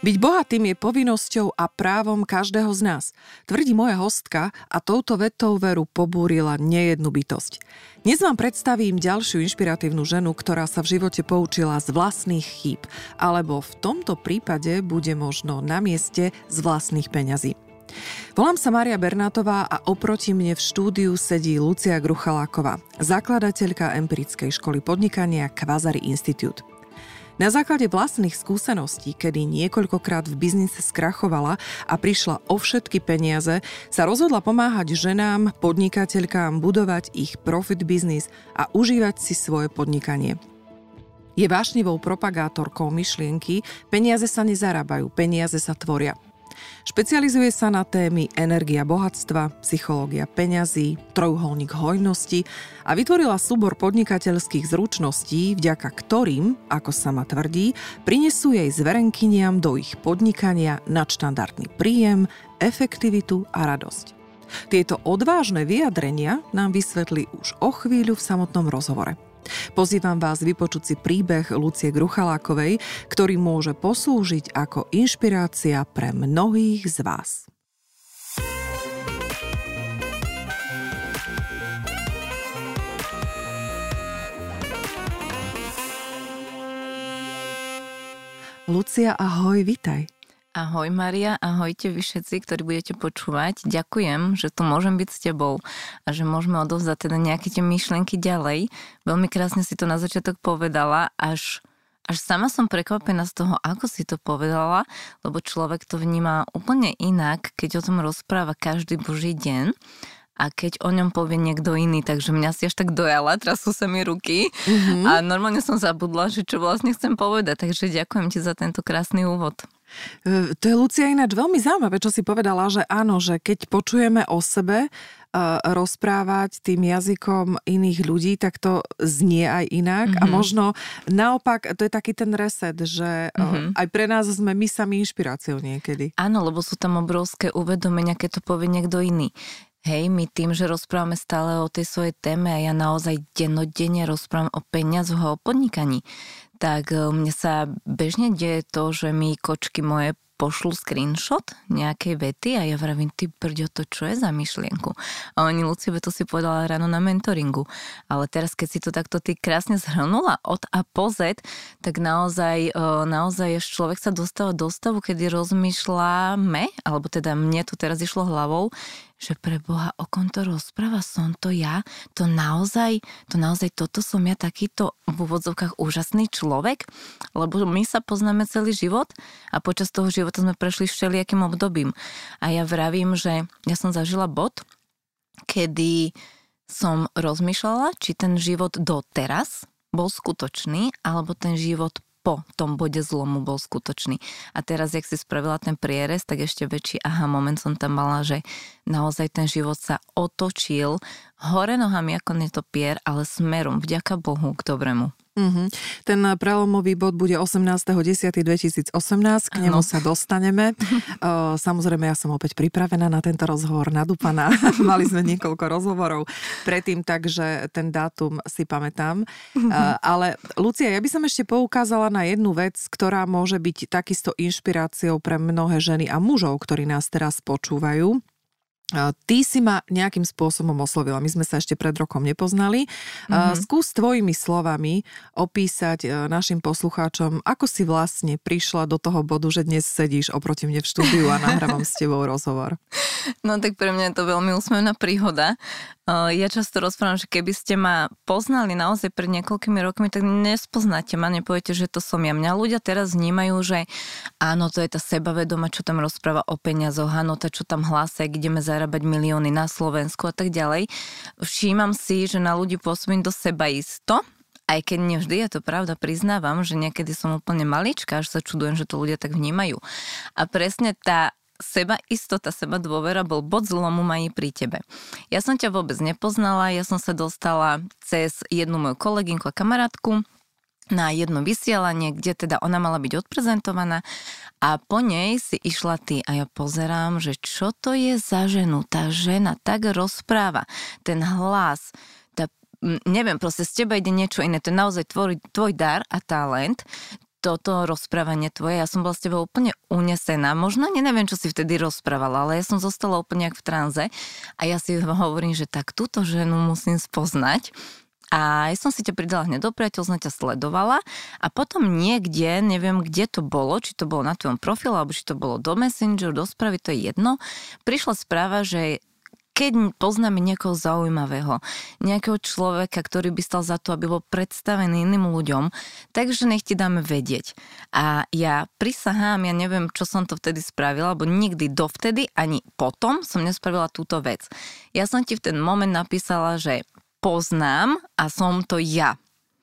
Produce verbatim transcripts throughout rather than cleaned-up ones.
Byť bohatým je povinnosťou a právom každého z nás, tvrdí moja hostka a touto vetou veru pobúrila nejednu bytosť. Dnes vám predstavím ďalšiu inšpiratívnu ženu, ktorá sa v živote poučila z vlastných chýb, alebo v tomto prípade bude možno na mieste z vlastných peňazí. Volám sa Mária Bernátová a oproti mne v štúdiu sedí Lucia Gruchaláková, zakladateľka empirickej školy podnikania Kvazari Institute. Na základe vlastných skúseností, kedy niekoľkokrát v biznise skrachovala a prišla o všetky peniaze, sa rozhodla pomáhať ženám, podnikateľkám budovať ich profit business a užívať si svoje podnikanie. Je vášnivou propagátorkou myšlienky peniaze sa nezarábajú, peniaze sa tvoria. Špecializuje sa na témy energia bohatstva, psychológia peňazí, trojuholník hojnosti a vytvorila súbor podnikateľských zručností, vďaka ktorým, ako sama tvrdí, prinesú jej zverenkyniam do ich podnikania nadštandardný príjem, efektivitu a radosť. Tieto odvážne vyjadrenia nám vysvetlí už o chvíľu v samotnom rozhovore. Pozývam vás vypočuť si príbeh Lucie Gruchalákovej, ktorý môže poslúžiť ako inšpirácia pre mnohých z vás. Lucia, ahoj, vitaj. Ahoj Mária, ahojte vy všetci, ktorí budete počúvať. Ďakujem, že tu môžem byť s tebou a že môžeme odovzdať teda nejaké tie myšlienky ďalej. Veľmi krásne si to na začiatok povedala, až, až sama som prekvapená z toho, ako si to povedala, lebo človek to vníma úplne inak, keď o tom rozpráva každý boží deň. A keď o ňom povie niekto iný, takže mňa si až tak dojala, trasú sa mi ruky mm-hmm. a normálne som zabudla, že čo vlastne chcem povedať, takže ďakujem ti za tento krásny úvod. To je, Lucia, ináč veľmi zaujímavé, čo si povedala, že áno, že keď počujeme o sebe uh, rozprávať tým jazykom iných ľudí, tak to znie aj inak mm-hmm. a možno naopak, to je taký ten reset, že mm-hmm. uh, aj pre nás sme my sami inšpiráciou niekedy. Áno, lebo sú tam obrovské uvedomenia, keď to povie niekto iný. Hej, my tým, že rozprávame stále o tej svojej téme a ja naozaj dennodenne rozprávam o peniazoch a o podnikaní, tak mne sa bežne deje to, že mi kočky moje pošlu screenshot nejakej vety a ja vravím, ty brďo, to čo je za myšlienku? A oni, Lucie, to si povedala ráno na mentoringu. Ale teraz, keď si to takto ty krásne zhrnula od A po Z, tak naozaj, naozaj človek sa dostáva do stavu, kedy rozmýšľame, alebo teda mne to teraz išlo hlavou, že pre Boha, o kom to rozpráva, som to ja? To naozaj, to naozaj toto som ja, takýto v úvodzovkách úžasný človek? Lebo my sa poznáme celý život a počas toho života sme prešli všelijakým obdobím. A ja vravím, že ja som zažila bod, kedy som rozmýšľala, či ten život doteraz bol skutočný, alebo ten život po tom bode zlomu bol skutočný. A teraz, jak si spravila ten prierez, tak ešte väčší aha moment som tam mala, že naozaj ten život sa otočil hore nohami ako netopier, ale smerom, vďaka Bohu, k dobrému. Mm-hmm. Ten prelomový bod bude osemnásteho októbra dvetisícosemnásť, k nemu ano. Sa dostaneme. uh, samozrejme, ja som opäť pripravená na tento rozhovor, nadúpaná. Mali sme niekoľko rozhovorov predtým, takže ten dátum si pamätám. Uh, ale Lucia, ja by som ešte poukázala na jednu vec, ktorá môže byť takisto inšpiráciou pre mnohé ženy a mužov, ktorí nás teraz počúvajú. Ty si ma nejakým spôsobom oslovila. My sme sa ešte pred rokom nepoznali. Mm-hmm. Skús tvojimi slovami opísať našim poslucháčom, ako si vlastne prišla do toho bodu, že dnes sedíš oproti mne v štúdiu a nahrávam s tebou rozhovor. No tak pre mňa je to veľmi úsmevná príhoda. Ja často rozprávam, že keby ste ma poznali naozaj pred niekoľkými rokmi, tak nespoznáte ma, nepoviete, že to som ja. Mňa ľudia teraz vnímajú, že áno, to je tá sebavedoma, čo tam rozpráva o peniazoch, áno, tá, čo tam hlása, ak ideme zarábať milióny na Slovensku a tak ďalej. Všímam si, že na ľudí pôsobím dosť sebaisto, aj keď nevždy je to pravda, priznávam, že niekedy som úplne malička, až sa čudujem, že to ľudia tak vnímajú. A presne tá seba istota, seba dôvera bol bod zlomu mají pri tebe. Ja som ťa vôbec nepoznala, ja som sa dostala cez jednu moju kolegynku a kamarátku na jedno vysielanie, kde teda ona mala byť odprezentovaná a po nej si išla ty a ja pozerám, že čo to je za ženu, tá žena tak rozpráva, ten hlas, tá, neviem, proste z teba ide niečo iné, to je naozaj tvoj, tvoj dar a talent. toto rozprávanie tvoje, ja som bola s tebou úplne unesená. Možno neviem, čo si vtedy rozprávala, ale ja som zostala úplne jak v tranze a ja si hovorím, že tak túto ženu musím spoznať. A ja som si ťa pridala hneď do priateľ, som ťa sledovala a potom niekde, neviem kde to bolo, či to bolo na tvojom profile, alebo či to bolo do Messenger, do správy, to je jedno, prišla správa, že keď poznáme niekoho zaujímavého, nejakého človeka, ktorý by stal za to, aby bol predstavený iným ľuďom, takže nech ti dáme vedieť. A ja prisahám, ja neviem, čo som to vtedy spravila, lebo nikdy dovtedy, ani potom som nespravila túto vec. Ja som ti v ten moment napísala, že poznám a som to ja.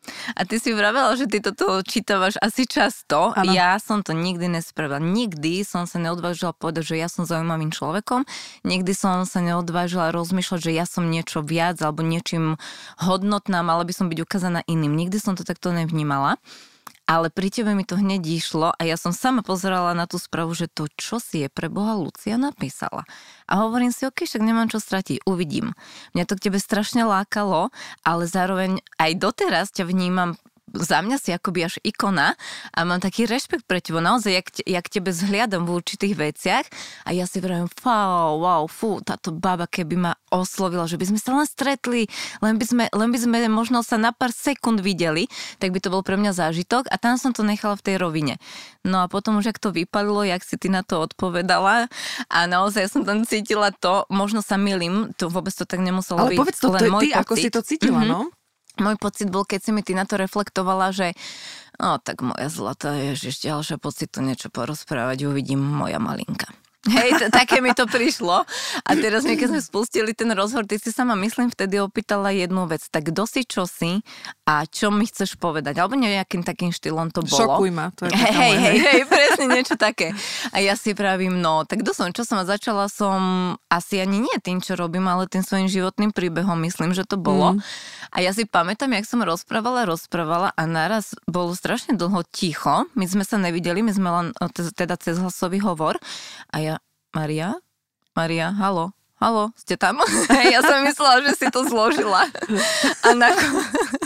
A ty si vravela, že ty toto čítavaš asi často. Ano. Ja som to nikdy nespravila. Nikdy som sa neodvážila povedať, že ja som zaujímavým človekom. Nikdy som sa neodvážila rozmýšľať, že ja som niečo viac alebo niečím hodnotná, mala by som byť ukázaná iným. Nikdy som to takto nevnímala. Ale pri tebe mi to hneď išlo a ja som sama pozerala na tú správu, že to, čo si je pre Boha Lucia napísala. A hovorím si, ok, však nemám čo stratiť, uvidím. Mňa to k tebe strašne lákalo, ale zároveň aj doteraz ťa vnímam, za mňa si akoby až ikona a mám taký rešpekt pre teba. Naozaj, jak, jak tebe zhliadam v určitých veciach a ja si vravím, wow, wow, fú, táto baba keby ma oslovila, že by sme sa len stretli, len by sme, len by sme možno sa na pár sekúnd videli, tak by to bol pre mňa zážitok a tam som to nechala v tej rovine. No a potom už, ak to vypadlo, jak si ty na to odpovedala a naozaj som tam cítila to, možno sa milím, to vôbec to tak nemuselo ale byť. Ale povedz to, len to je môj ty, pocit. ako si to cítila, mm-hmm. no? Môj pocit bol, keď si mi ty na to reflektovala, že no tak moja zlatá, ježiš, ďalšia pocit tu niečo porozprávať, uvidím moja malinka. Hej, t- také mi to prišlo. A teraz my, keď sme spustili ten rozhovor, ty si sama, myslím, vtedy opýtala jednu vec. Tak kto si, čo si a čo mi chceš povedať? Alebo nejakým takým štýlom to bolo. Šokuj ma. To je hej, hej, hej, hej, presne niečo také. A ja si pravím, no, tak kto som, čo som a začala som asi ani nie tým, čo robím, ale tým svojim životným príbehom, myslím, že to bolo. Mm. A ja si pamätám, jak som rozprávala, rozprávala a naraz bolo strašne dlho ticho. My sme sa nevideli, my sme len teda cez hlasový hovor. A ja, Maria? Maria, halo? Halo, ste tam? Ja som myslela, že si to zložila. A, nako-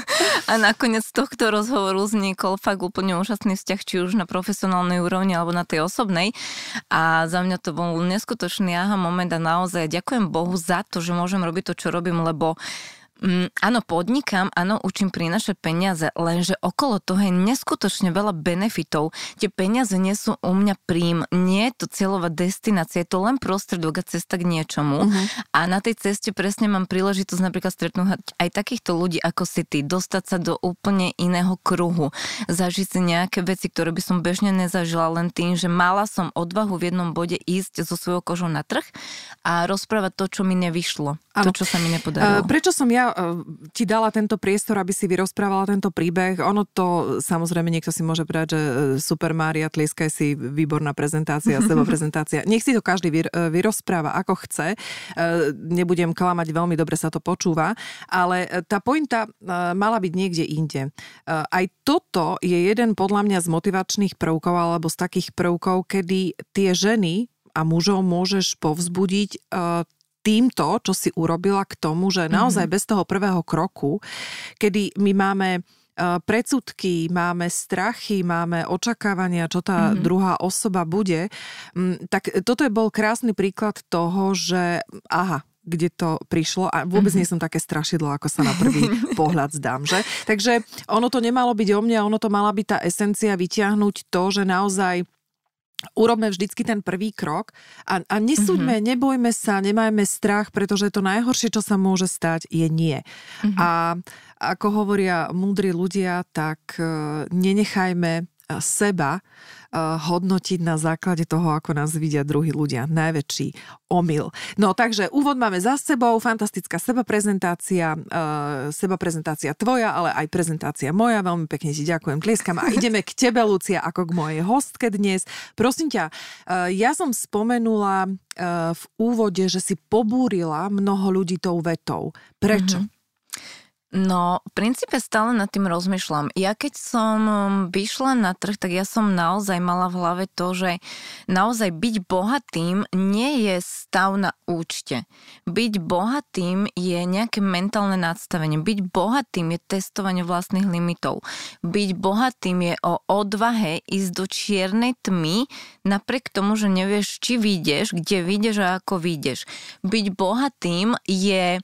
a nakoniec tohto rozhovoru vznikol fakt úplne úžasný vzťah, či už na profesionálnej úrovni, alebo na tej osobnej. A za mňa to bol neskutočný aha moment a naozaj ďakujem Bohu za to, že môžem robiť to, čo robím, lebo Mm, áno, podnikám, áno, učím prinášať peniaze, lenže okolo toho je neskutočne veľa benefitov. Tie peniaze nie sú u mňa príjm, nie je to cieľová destinácia, je to len prostredok a cesta k niečomu. Uh-huh. A na tej ceste presne mám príležitosť napríklad stretnúť aj takýchto ľudí ako si ty, dostať sa do úplne iného kruhu, zažiť si nejaké veci, ktoré by som bežne nezažila len tým, že mala som odvahu v jednom bode ísť so svojou kožou na trh a rozprávať to, čo mi nevyšlo, ano. To, čo sa mi nepodarilo. Uh, prečo som ja ti dala tento priestor, aby si vyrozprávala tento príbeh. Ono to, samozrejme, niekto si môže povedať, že super Mária, tlieskaj si, výborná prezentácia, seba prezentácia. Nech si to každý vyrozpráva, ako chce. Nebudem klamať, veľmi dobre sa to počúva, ale tá pointa mala byť niekde inde. Aj toto je jeden podľa mňa z motivačných prvkov, alebo z takých prvkov, kedy tie ženy a mužov môžeš povzbudiť týmto, čo si urobila k tomu, že naozaj bez toho prvého kroku, kedy my máme predsudky, máme strachy, máme očakávania, čo tá mm-hmm. druhá osoba bude, tak toto je bol krásny príklad toho, že aha, kde to prišlo a vôbec mm-hmm. nie som také strašidlo, ako sa na prvý pohľad zdám, že? Takže ono to nemalo byť o mne, ono to mala byť tá esencia vyťahnuť to, že naozaj urobme vždycky ten prvý krok a, a nesúďme, mm-hmm. nebojme sa, nemajme strach, pretože to najhoršie, čo sa môže stať, je nie. Mm-hmm. A ako hovoria múdri ľudia, tak uh, nenechajme seba uh, hodnotiť na základe toho, ako nás vidia druhí ľudia. Najväčší omyl. No takže úvod máme za sebou, fantastická sebaprezentácia, uh, sebaprezentácia tvoja, ale aj prezentácia moja. Veľmi pekne ti ďakujem, tlieskam a ideme k tebe, Lucia, ako k mojej hostke dnes. Prosím ťa, uh, ja som spomenula uh, v úvode, že si pobúrila mnoho ľudí tou vetou. Prečo? Mm-hmm. No, v princípe stále nad tým rozmýšľam. Ja keď som vyšla na trh, tak ja som naozaj mala v hlave to, že naozaj byť bohatým nie je stav na účte. Byť bohatým je nejaké mentálne nadstavenie. Byť bohatým je testovanie vlastných limitov. Byť bohatým je o odvahe ísť do čiernej tmy, napriek tomu, že nevieš, či vyjdeš, kde vyjdeš a ako vyjdeš. Byť bohatým je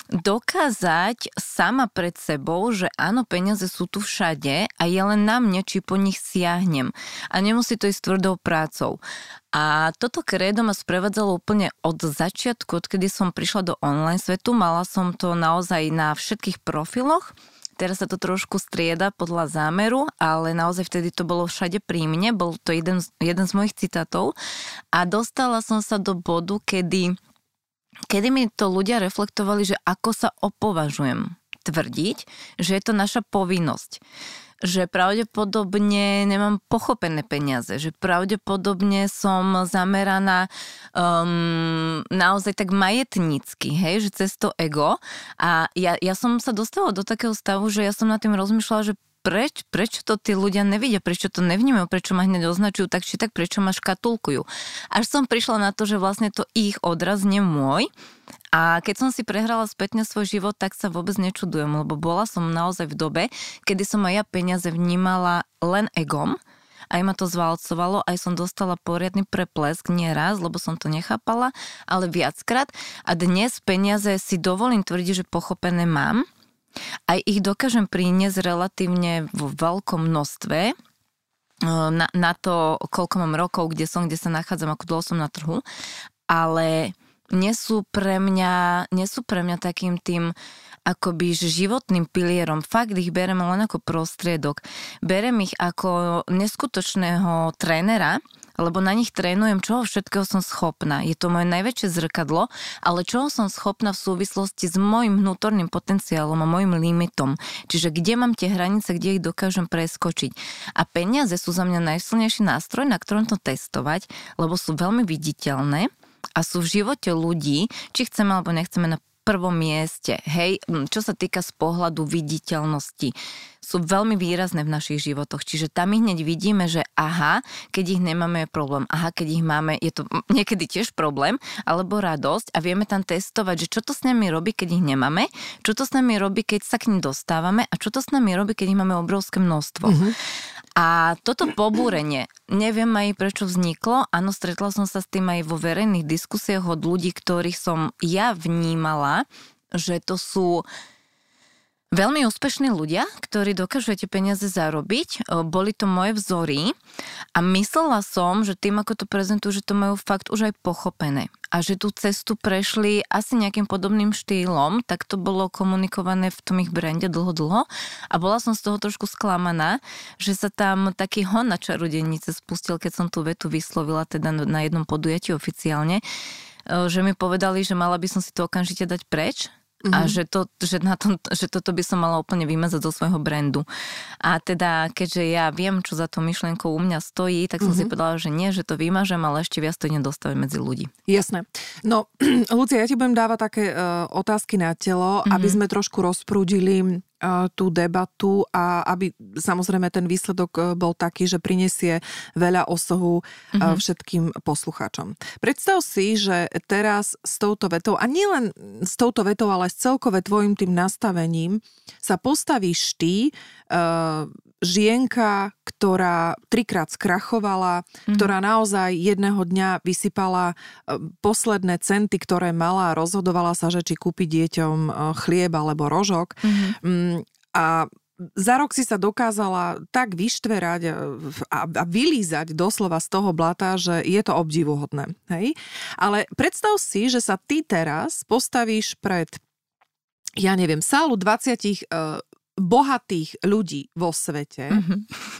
dokázať sama pred sebou, že áno, peniaze sú tu všade a je len na mne, či po nich siahnem. A nemusí to ísť tvrdou prácou. A toto kredo ma sprevádzalo úplne od začiatku, odkedy som prišla do online svetu. Mala som to naozaj na všetkých profiloch. Teraz sa to trošku strieda podľa zámeru, ale naozaj vtedy to bolo všade pri mne. Bol to jeden, jeden z mojich citátov. A dostala som sa do bodu, kedy Kedy mi to ľudia reflektovali, že ako sa opovažujem tvrdiť, že je to naša povinnosť. Že pravdepodobne nemám pochopené peniaze, že pravdepodobne som zameraná um, naozaj tak majetnícky, hej, že cez to ego. A ja, ja som sa dostala do takého stavu, že ja som nad tým rozmýšľala, že Preč, prečo to tí ľudia nevidia, prečo to nevnímajú, prečo ma hneď označujú tak či tak, prečo ma škatulkujú. Až som prišla na to, že vlastne to ich odraz, nie môj. A keď som si prehrala spätne svoj život, tak sa vôbec nečudujem, lebo bola som naozaj v dobe, kedy som aj ja peniaze vnímala len egom, aj ma to zvalcovalo, aj som dostala poriadny preplesk, nie raz, lebo som to nechápala, ale viackrát. A dnes peniaze si dovolím tvrdiť, že pochopené mám. Aj ich dokážem priniesť relatívne vo veľkom množstve na, na to, koľko mám rokov, kde som, kde sa nachádzam, ako dlho som na trhu, ale nie sú pre mňa, nie sú pre mňa takým tým akoby životným pilierom. Fakt ich berem len ako prostriedok. Berem ich ako neskutočného trénera, lebo na nich trénujem, čoho všetkého som schopná. Je to moje najväčšie zrkadlo, ale čoho som schopná v súvislosti s môjim vnútorným potenciálom a môjim limitom. Čiže kde mám tie hranice, kde ich dokážem preskočiť. A peniaze sú za mňa najsilnejší nástroj, na ktorom to testovať, lebo sú veľmi viditeľné a sú v živote ľudí, či chceme alebo nechceme, na prvom mieste. Hej, čo sa týka z pohľadu viditeľnosti, sú veľmi výrazné v našich životoch. Čiže tam ich hneď vidíme, že aha, keď ich nemáme, je problém. Aha, keď ich máme, je to niekedy tiež problém, alebo radosť a vieme tam testovať, že čo to s nami robí, keď ich nemáme, čo to s nami robí, keď sa k nim dostávame a čo to s nami robí, keď ich máme obrovské množstvo. Mm-hmm. A toto pobúrenie, neviem aj prečo vzniklo, áno, stretla som sa s tým aj vo verejných diskusiách od ľudí, ktorých som ja vnímala, že to sú veľmi úspešní ľudia, ktorí dokážu tie peniaze zarobiť. Boli to moje vzory a myslela som, že tým, ako to prezentujú, že to majú fakt už aj pochopené. A že tú cestu prešli asi nejakým podobným štýlom, tak to bolo komunikované v tom ich brande dlho, dlho. A bola som z toho trošku sklamaná, že sa tam taký hon na čarodejnice spustil, keď som tú vetu vyslovila teda na jednom podujatí oficiálne, že mi povedali, že mala by som si to okamžite dať preč. Mm-hmm. A že, to, že, na tom, že toto by som mala úplne vymazať zo svojho brandu. A teda, keďže ja viem, čo za to myšlienkou u mňa stojí, tak som mm-hmm. si povedala, že nie, že to vymažem, ale ešte viac to nedostavím medzi ľudí. Jasné. No, Lucia, ja ti budem dávať také uh, otázky na telo, mm-hmm. aby sme trošku rozprúdili tú debatu a aby samozrejme ten výsledok bol taký, že prinesie veľa osohu mm-hmm. všetkým poslucháčom. Predstav si, že teraz s touto vetou, a nielen s touto vetou, ale s celkové tvojim tým nastavením sa postavíš ty, uh, žienka, ktorá trikrát skrachovala, mm-hmm. ktorá naozaj jedného dňa vysypala posledné centy, ktoré mala a rozhodovala sa, že či kúpi deťom chlieb alebo rožok. Mm-hmm. A za rok si sa dokázala tak vyštverať a, a vylízať doslova z toho blata, že je to obdivuhodné. Hej? Ale predstav si, že sa ty teraz postavíš pred, ja neviem, sálu dvadsať uh, bohatých ľudí vo svete. Mm-hmm.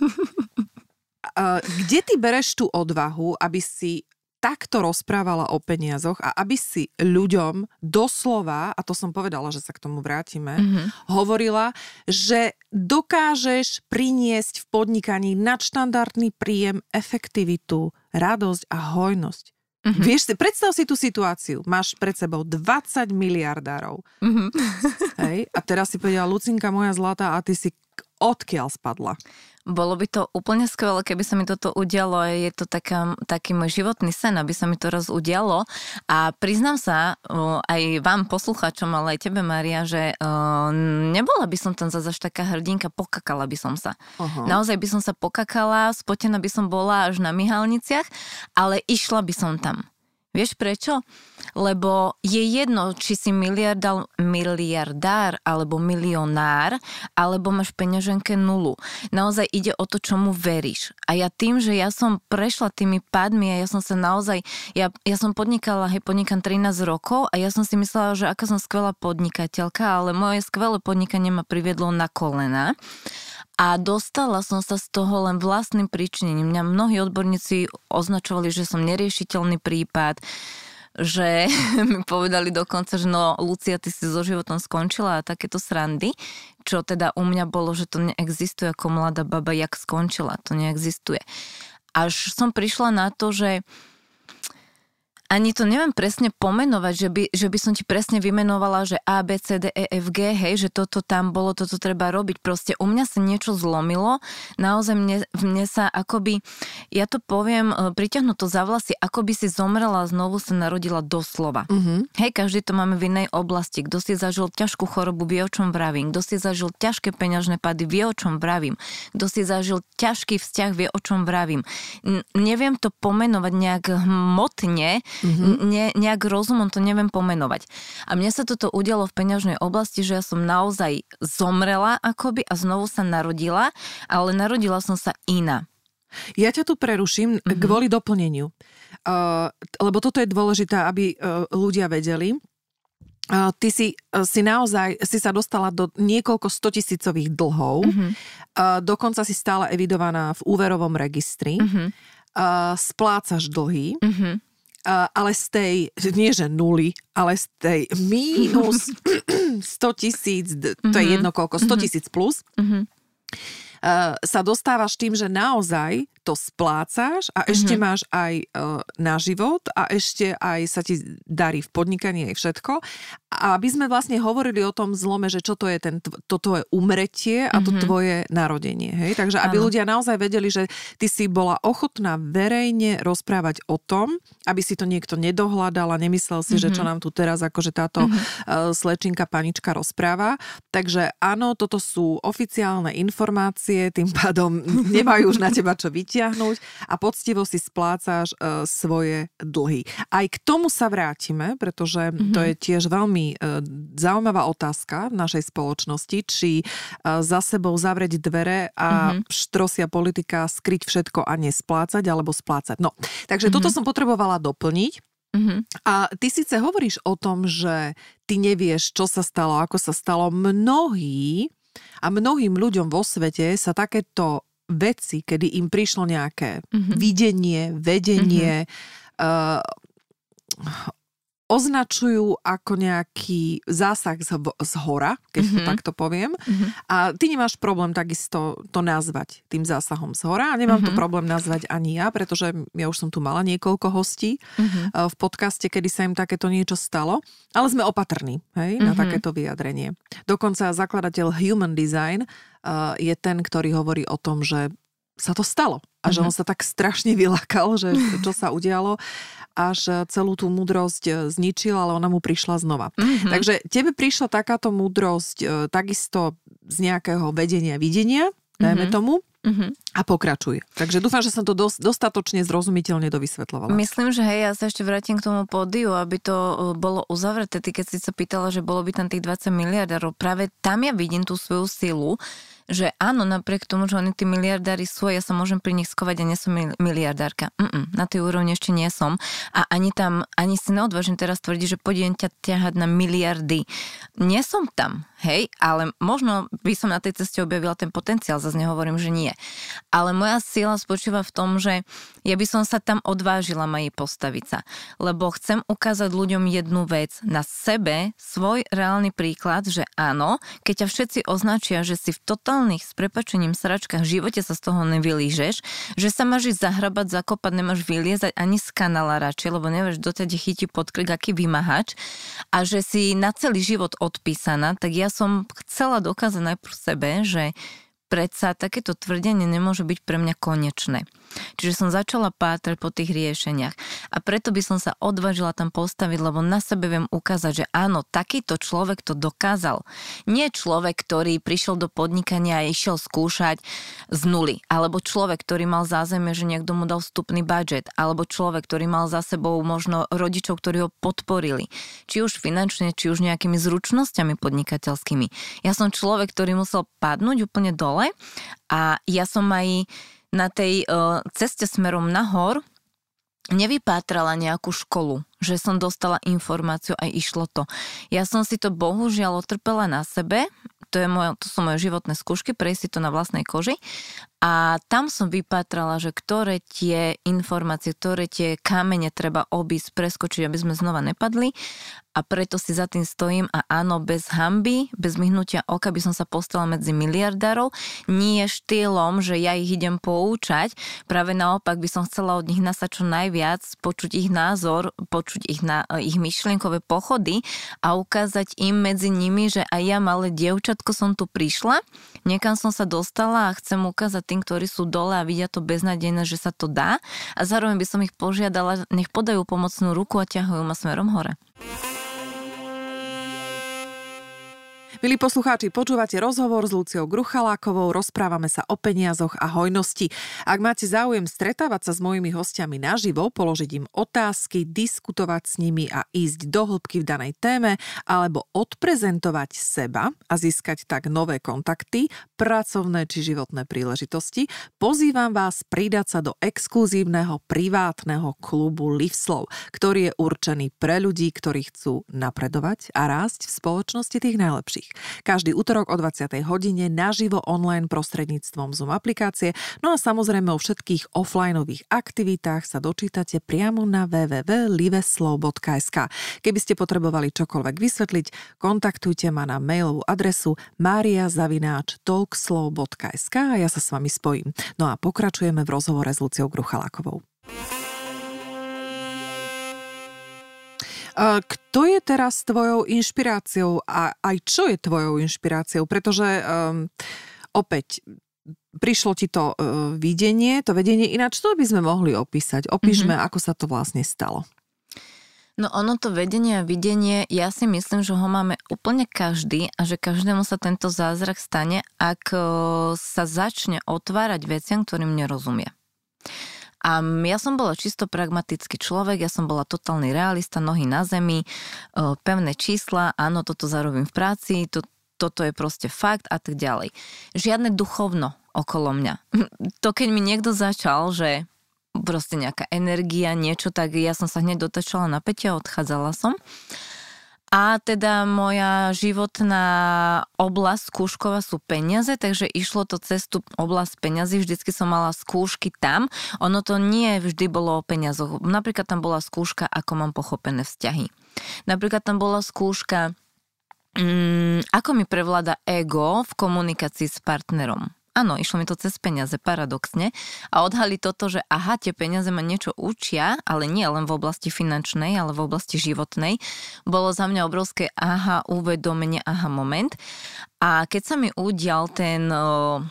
Kde ty bereš tú odvahu, aby si takto rozprávala o peniazoch a aby si ľuďom doslova, a to som povedala, že sa k tomu vrátime, mm-hmm. hovorila, že dokážeš priniesť v podnikaní nadštandardný príjem, efektivitu, radosť a hojnosť. Mm-hmm. Vieš si, predstav si tú situáciu. Máš pred sebou dvadsať miliardárov. Mm-hmm. Hej, a teraz si povedala, Lucinka moja zlatá, a ty si odkiaľ spadla? Bolo by to úplne skvelé, keby sa mi toto udialo. Je to taká, taký môj životný sen, aby sa mi to raz udialo. A priznám sa aj vám, poslucháčom, ale aj tebe, Mária, že uh, nebola by som tam zase až taká hrdinka, pokakala by som sa. Uh-huh. Naozaj by som sa pokakala, spotená by som bola až na myhalniciach, ale išla by som tam. Vieš prečo? Lebo je jedno, či si miliardál, miliardár alebo milionár, alebo máš peňaženke nulu. Naozaj ide o to, čomu veríš. A ja tým, že ja som prešla tými pádmi a ja som sa naozaj, ja, ja som podnikala, hej, podnikám trinásť rokov a ja som si myslela, že aká som skvelá podnikateľka, ale moje skvelé podnikanie ma priviedlo na kolena. A dostala som sa z toho len vlastným príčinením. Mňa mnohí odborníci označovali, že som neriešiteľný prípad, že mi povedali dokonca, že no, Lucia, ty si so životom skončila a takéto srandy, čo teda u mňa bolo, že to neexistuje ako mladá baba, jak skončila, to neexistuje. Až som prišla na to, že ani to neviem presne pomenovať, že by, že by som ti presne vymenovala, že A, B, C, D, E, F, G, hej, že toto tam bolo, toto treba robiť. Proste u mňa sa niečo zlomilo, naozaj mne, mne sa akoby, ja to poviem, pritiahnu to za vlasy, ako by si zomrela a znovu sa narodila doslova. Mm-hmm. Hej, každý to máme v inej oblasti. Kto si zažil ťažkú chorobu, vie, o čom vravím. Kto si zažil ťažké peňažné pády, vie, o čom vravím. Kto si zažil ťažký vzťah, vie, o čom vravím. N- neviem to pomenovať nejak hmotne, Mm-hmm. Ne, nejak rozumom to neviem pomenovať. A mne sa toto udialo v peňažnej oblasti, že ja som naozaj zomrela akoby a znovu sa narodila, ale narodila som sa iná. Ja ťa tu preruším mm-hmm. kvôli doplneniu. Uh, lebo toto je dôležité, aby uh, ľudia vedeli. Uh, ty si, uh, si naozaj si sa dostala do niekoľko stotisícových dlhov. Mm-hmm. Uh, dokonca si stále evidovaná v úverovom registri. Mm-hmm. Uh, splácaš dlhy. Mm-hmm. Uh, ale z tej, nie že nuly, ale z tej mínus sto tisíc, to mm-hmm. je jedno koľko, sto tisíc plus, mm-hmm. uh, sa dostávaš tým, že naozaj to splácaš a ešte mm-hmm. máš aj uh, na život a ešte aj sa ti darí v podnikaní aj všetko. A aby sme vlastne hovorili o tom zlome, že čo to je ten, to tvoje umretie a to mm-hmm. tvoje narodenie. Hej? Takže aby ano. Ľudia naozaj vedeli, že ty si bola ochotná verejne rozprávať o tom, aby si to niekto nedohľadal a nemyslel si, mm-hmm. že čo nám tu teraz akože táto mm-hmm. uh, slečinka panička rozpráva. Takže áno, toto sú oficiálne informácie, tým pádom nemajú už na teba čo vytiahnuť a poctivo si splácaš uh, svoje dlhy. Aj k tomu sa vrátime, pretože mm-hmm. to je tiež veľmi zaujímavá otázka v našej spoločnosti, či za sebou zavrieť dvere a mm-hmm. štrosia politika, skryť všetko a nesplácať, alebo splácať. No, takže mm-hmm. toto som potrebovala doplniť. Mm-hmm. A ty síce hovoríš o tom, že ty nevieš, čo sa stalo, ako sa stalo. Mnohí a mnohým ľuďom vo svete sa takéto veci, kedy im prišlo nejaké mm-hmm. videnie, vedenie, mm-hmm. uh, označujú ako nejaký zásah z, z hora, keď mm-hmm. to takto poviem. Mm-hmm. A ty nemáš problém takisto to nazvať tým zásahom z hora. A nemám mm-hmm. to problém nazvať ani ja, pretože ja už som tu mala niekoľko hostí mm-hmm. v podcaste, kedy sa im takéto niečo stalo. Ale sme opatrní, hej, mm-hmm. na takéto vyjadrenie. Dokonca zakladateľ Human Design uh, je ten, ktorý hovorí o tom, že sa to stalo. A že on sa tak strašne vylákal, že čo sa udialo, až celú tú múdrosť zničil, ale ona mu prišla znova. Mm-hmm. Takže tebe prišla takáto múdrosť takisto z nejakého vedenia, videnia, dajme mm-hmm. tomu, mm-hmm. a pokračuj. Takže dúfam, že som to dos- dostatočne zrozumiteľne dovysvetľovala. Myslím, že hej, ja sa ešte vrátim k tomu pódiu, aby to bolo uzavreté. Ty keď si sa pýtala, že bolo by tam tých dvadsať miliardárov, práve tam ja vidím tú svoju silu, že áno, napriek tomu, že oni tí miliardári sú, ja sa môžem pri nich skovať a nie som miliardárka. Mm-mm, na tej úrovni ešte nie som. A ani tam, ani si neodvážim teraz tvrdiť, že pôjdem ťa ťahať na miliardy. Nie som tam, hej, ale možno by som na tej ceste objavila ten potenciál, zase nehovorím, že nie. Ale moja sila spočíva v tom, že ja by som sa tam odvážila ma jej postaviť sa. Lebo chcem ukázať ľuďom jednu vec na sebe, svoj reálny príklad, že áno, keď ťa všetci označia, že si v toto totálnych s prepačením sračkách, v živote sa z toho nevylížeš, že sa máš ísť zahrabať, zakopať, nemáš vyliezať ani z kanála radšej, lebo nevieš, do ťa chytí pod krk, aký vymahač, a že si na celý život odpísaná, tak ja som chcela dokázať najprv sebe, že predsa takéto tvrdenie nemôže byť pre mňa konečné. Čiže som začala pátrať po tých riešeniach. A preto by som sa odvážila tam postaviť, lebo na sebe viem ukázať, že áno, takýto človek to dokázal. Nie človek, ktorý prišiel do podnikania a išiel skúšať z nuly. Alebo človek, ktorý mal zázemie, že niekto mu dal vstupný budget. Alebo človek, ktorý mal za sebou možno rodičov, ktorí ho podporili. Či už finančne, či už nejakými zručnosťami podnikateľskými. Ja som človek, ktorý musel padnúť úplne dole a ja som aj na tej uh, ceste smerom nahor nevypátrala nejakú školu, že som dostala informáciu a išlo to. Ja som si to bohužiaľ otrpela na sebe, to, je moje, to sú moje životné skúšky, prejsť si to na vlastnej koži a tam som vypátrala, že ktoré tie informácie, ktoré tie kamene treba obísť, preskočiť, aby sme znova nepadli a preto si za tým stojím a áno, bez hanby, bez myhnutia oka by som sa postavila medzi miliardárov, nie štýlom, že ja ich idem poučať, práve naopak by som chcela od nich nasať čo najviac, počuť ich názor, počuť ich, na, ich myšlienkové pochody a ukázať im medzi nimi, že aj ja, malé dievčatko, som tu prišla, niekam som sa dostala a chcem ukázať tým, ktorí sú dole a vidia to beznadejné, že sa to dá a zároveň by som ich požiadala, nech podajú pomocnú ruku a ťahujú ma smerom hore. Milí poslucháči, počúvate rozhovor s Luciou Gruchalákovou, rozprávame sa o peniazoch a hojnosti. Ak máte záujem stretávať sa s mojimi hostiami naživo, položiť im otázky, diskutovať s nimi a ísť do hĺbky v danej téme, alebo odprezentovať seba a získať tak nové kontakty, pracovné či životné príležitosti, pozývam vás pridať sa do exkluzívneho privátneho klubu Livslov, ktorý je určený pre ľudí, ktorí chcú napredovať a rásť v spoločnosti tých najlepších. Každý utorok o dvadsiatej hodine naživo online prostredníctvom Zoom aplikácie, no a samozrejme o všetkých offlineových aktivitách sa dočítate priamo na w w w bodka liveslov bodka es ka. Keby ste potrebovali čokoľvek vysvetliť, kontaktujte ma na mailovú adresu maria zavináč talkslov bodka es ka a ja sa s vami spojím. No a pokračujeme v rozhovore s Luciou Gruchalákovou. Kto je teraz tvojou inšpiráciou a aj čo je tvojou inšpiráciou? Pretože um, opäť prišlo ti to uh, videnie, to vedenie, ináč to by sme mohli opísať. Opíšme, mm-hmm. ako sa to vlastne stalo. No ono to vedenie a videnie, ja si myslím, že ho máme úplne každý a že každému sa tento zázrak stane, ak uh, sa začne otvárať veciam, ktorým nerozumie. A ja som bola čisto pragmatický človek, ja som bola totálny realista, nohy na zemi, pevné čísla, áno, toto zarobím v práci, to, toto je proste fakt a tak ďalej. Žiadne duchovno okolo mňa. To keď mi niekto začal, že proste nejaká energia, niečo, tak ja som sa hneď dotačala na päť a odchádzala som. A teda moja životná oblasť skúšková sú peniaze, takže išlo to cez tú oblasť peňazí, vždycky som mala skúšky tam. Ono to nie vždy bolo o peniazoch. Napríklad tam bola skúška, ako mám pochopené vzťahy. Napríklad tam bola skúška, um, ako mi prevláda ego v komunikácii s partnerom. Áno, išlo mi to cez peniaze, paradoxne. A odhalí toto, že aha, tie peniaze ma niečo učia, ale nie len v oblasti finančnej, ale v oblasti životnej. Bolo za mňa obrovské aha, uvedomenie, aha moment. A keď sa mi udial ten o,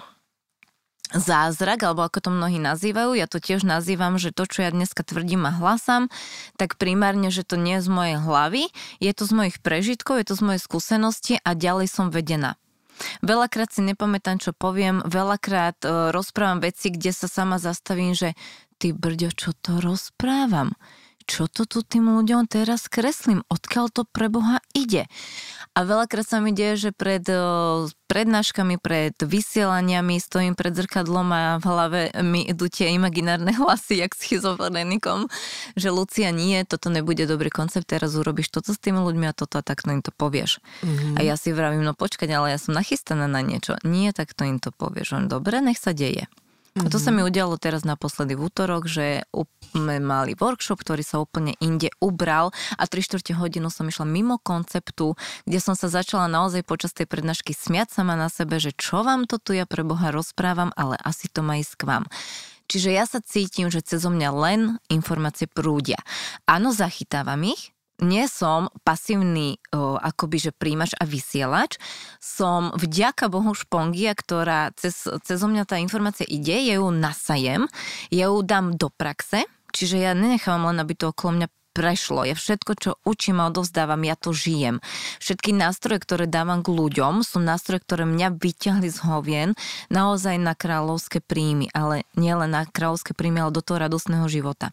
zázrak, alebo ako to mnohí nazývajú, ja to tiež nazývam, že to, čo ja dneska tvrdím a hlasám, tak primárne, že to nie je z mojej hlavy, je to z mojich prežitkov, je to z mojej skúsenosti a ďalej som vedená. Veľakrát si nepamätám, čo poviem, veľakrát uh, rozprávam veci, kde sa sama zastavím, že ty brďo, čo to rozprávam? Čo to tu tým ľuďom teraz kreslím? Odkiaľ to pre Boha ide? A veľakrát sa mi deje, že pred uh, prednáškami, pred vysielaniami stojím pred zrkadlom a v hlave mi idú tie imaginárne hlasy, jak schizofrenikom, že Lucia, nie, toto nebude dobrý koncept, teraz urobíš toto s tými ľuďmi a toto a takto im to povieš. Mm-hmm. A ja si vravím, no počkať, ale ja som nachystaná na niečo. Nie, tak to im to povieš. On, dobre, nech sa deje. A to sa mi udialo teraz naposledy v útorok, že sme mali workshop, ktorý sa úplne inde ubral a tri štvrte hodinu som išla mimo konceptu, kde som sa začala naozaj počas tej prednášky smiať sama na sebe, že čo vám to tu ja pre Boha rozprávam, ale asi to má ísť k vám. Čiže ja sa cítim, že cezo mňa len informácie prúdia. Áno, zachytávam ich, nie som pasívny o, akoby, že príjimač a vysielač. Som vďaka Bohu špongia, ktorá cez, cez mňa tá informácia ide, ja ju nasajem, ja ju dám do praxe, čiže ja nenechávam len, aby to okolo mňa prešlo. Ja všetko, čo učím a odovzdávam, ja to žijem. Všetky nástroje, ktoré dávam k ľuďom, sú nástroje, ktoré mňa vyťahli z hovien naozaj na kráľovské príjmy, ale nie len na kráľovské príjmy, ale do toho radostného života.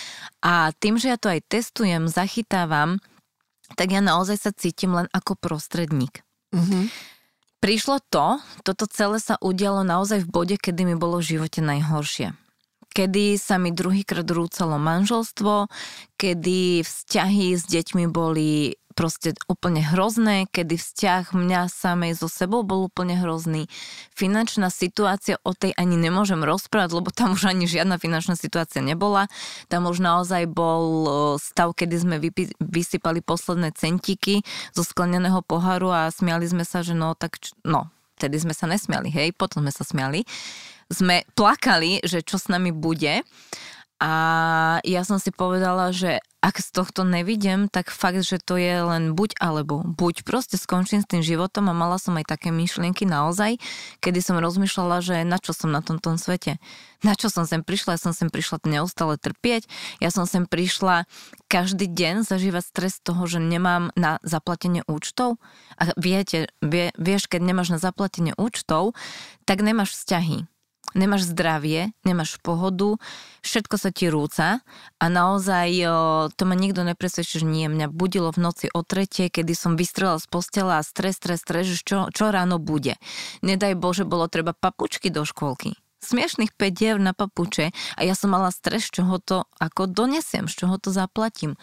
A tým, že ja to aj testujem, zachytávam, tak ja naozaj sa cítim len ako prostredník. Mm-hmm. Prišlo to, toto celé sa udialo naozaj v bode, kedy mi bolo v živote najhoršie. Kedy sa mi druhýkrát rúcalo manželstvo, kedy vzťahy s deťmi boli proste úplne hrozné, kedy vzťah mňa samej so sebou bol úplne hrozný. Finančná situácia, o tej ani nemôžem rozprávať, lebo tam už ani žiadna finančná situácia nebola. Tam už naozaj bol stav, kedy sme vypí, vysypali posledné centíky zo skleneného poháru a smiali sme sa, že no tak, no, vtedy sme sa nesmiali, hej, potom sme sa smiali. Sme plakali, že čo s nami bude a ja som si povedala, že ak z tohto nevidím, tak fakt, že to je len buď alebo. Buď proste skončím s tým životom a mala som aj také myšlienky naozaj, kedy som rozmýšľala, že na čo som na tomto svete. Na čo som sem prišla? Ja som sem prišla neustále trpieť. Ja som sem prišla každý deň zažívať stres toho, že nemám na zaplatenie účtov. A viete, vie, vieš, keď nemáš na zaplatenie účtov, tak nemáš vzťahy. Nemáš zdravie, nemáš pohodu, všetko sa ti rúca a naozaj o, to ma nikto nepresvedčí, že nie. Mňa budilo v noci o tretej, kedy som vystrelala z postela a stres, stres, stres, že čo, čo ráno bude. Nedaj Bože, bolo treba papučky do škôlky. Smiešných päť eur na papuče a ja som mala stres, z čoho to ako donesiem, z čoho to zaplatím.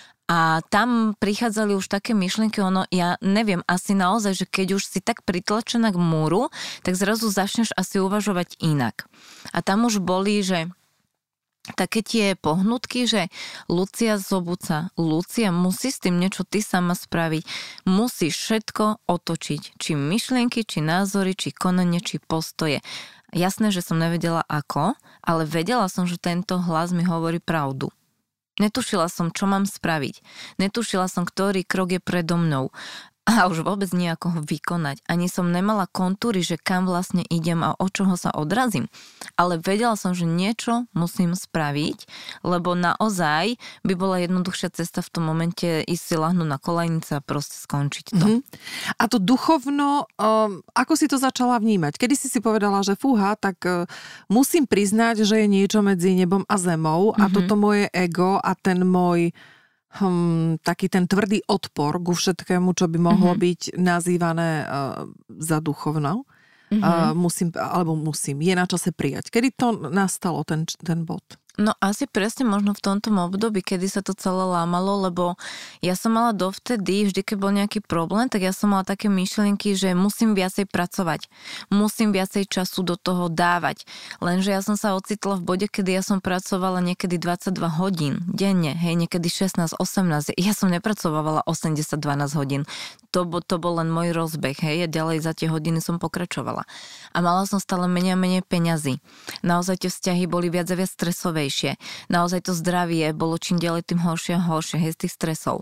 A tam prichádzali už také myšlienky, ono, ja neviem, asi naozaj, že keď už si tak pritlačená k múru, tak zrazu začneš asi uvažovať inak. A tam už boli, že také tie pohnutky, že Lucia Zobuca, Lucia, musí s tým niečo ty sama spraviť. Musíš všetko otočiť. Či myšlienky, či názory, či konanie, či postoje. Jasné, že som nevedela ako, ale vedela som, že tento hlas mi hovorí pravdu. Netušila som, čo mám spraviť. Netušila som, ktorý krok je predo mnou. A už vôbec nejako ho vykonať. Ani som nemala kontúry, že kam vlastne idem a od čoho sa odrazím. Ale vedela som, že niečo musím spraviť, lebo naozaj by bola jednoduchšia cesta v tom momente ísť si lahnúť na kolajnice a proste skončiť to. Mm-hmm. A to duchovno, um, ako si to začala vnímať? Kedy si si povedala, že fúha, tak uh, musím priznať, že je niečo medzi nebom a zemou mm-hmm. a toto moje ego a ten môj Hmm, taký ten tvrdý odpor ku všetkému, čo by mohlo mm-hmm. byť nazývané uh, za duchovnou. Mm-hmm. Uh, musím, alebo musím, je na čase prijať. Kedy to nastalo, ten, ten bod? No asi presne možno v tomto období, kedy sa to celé lámalo, lebo ja som mala dovtedy, vždy keď bol nejaký problém, tak ja som mala také myšlienky, že musím viacej pracovať, musím viacej času do toho dávať. Lenže ja som sa ocitla v bode, kedy ja som pracovala niekedy dvadsaťdva hodín denne, hej, niekedy šestnásť osemnásť. Ja som nepracovala osemdesiat dvanásť hodín. To, to bol len môj rozbeh, hej, a ďalej za tie hodiny som pokračovala. A mala som stále menej a menej peňazí. Naozaj tie vzťahy boli viac a viac stresové. Naozaj to zdravie bolo čím ďalej tým horšie a horšie, hej, z tých stresov.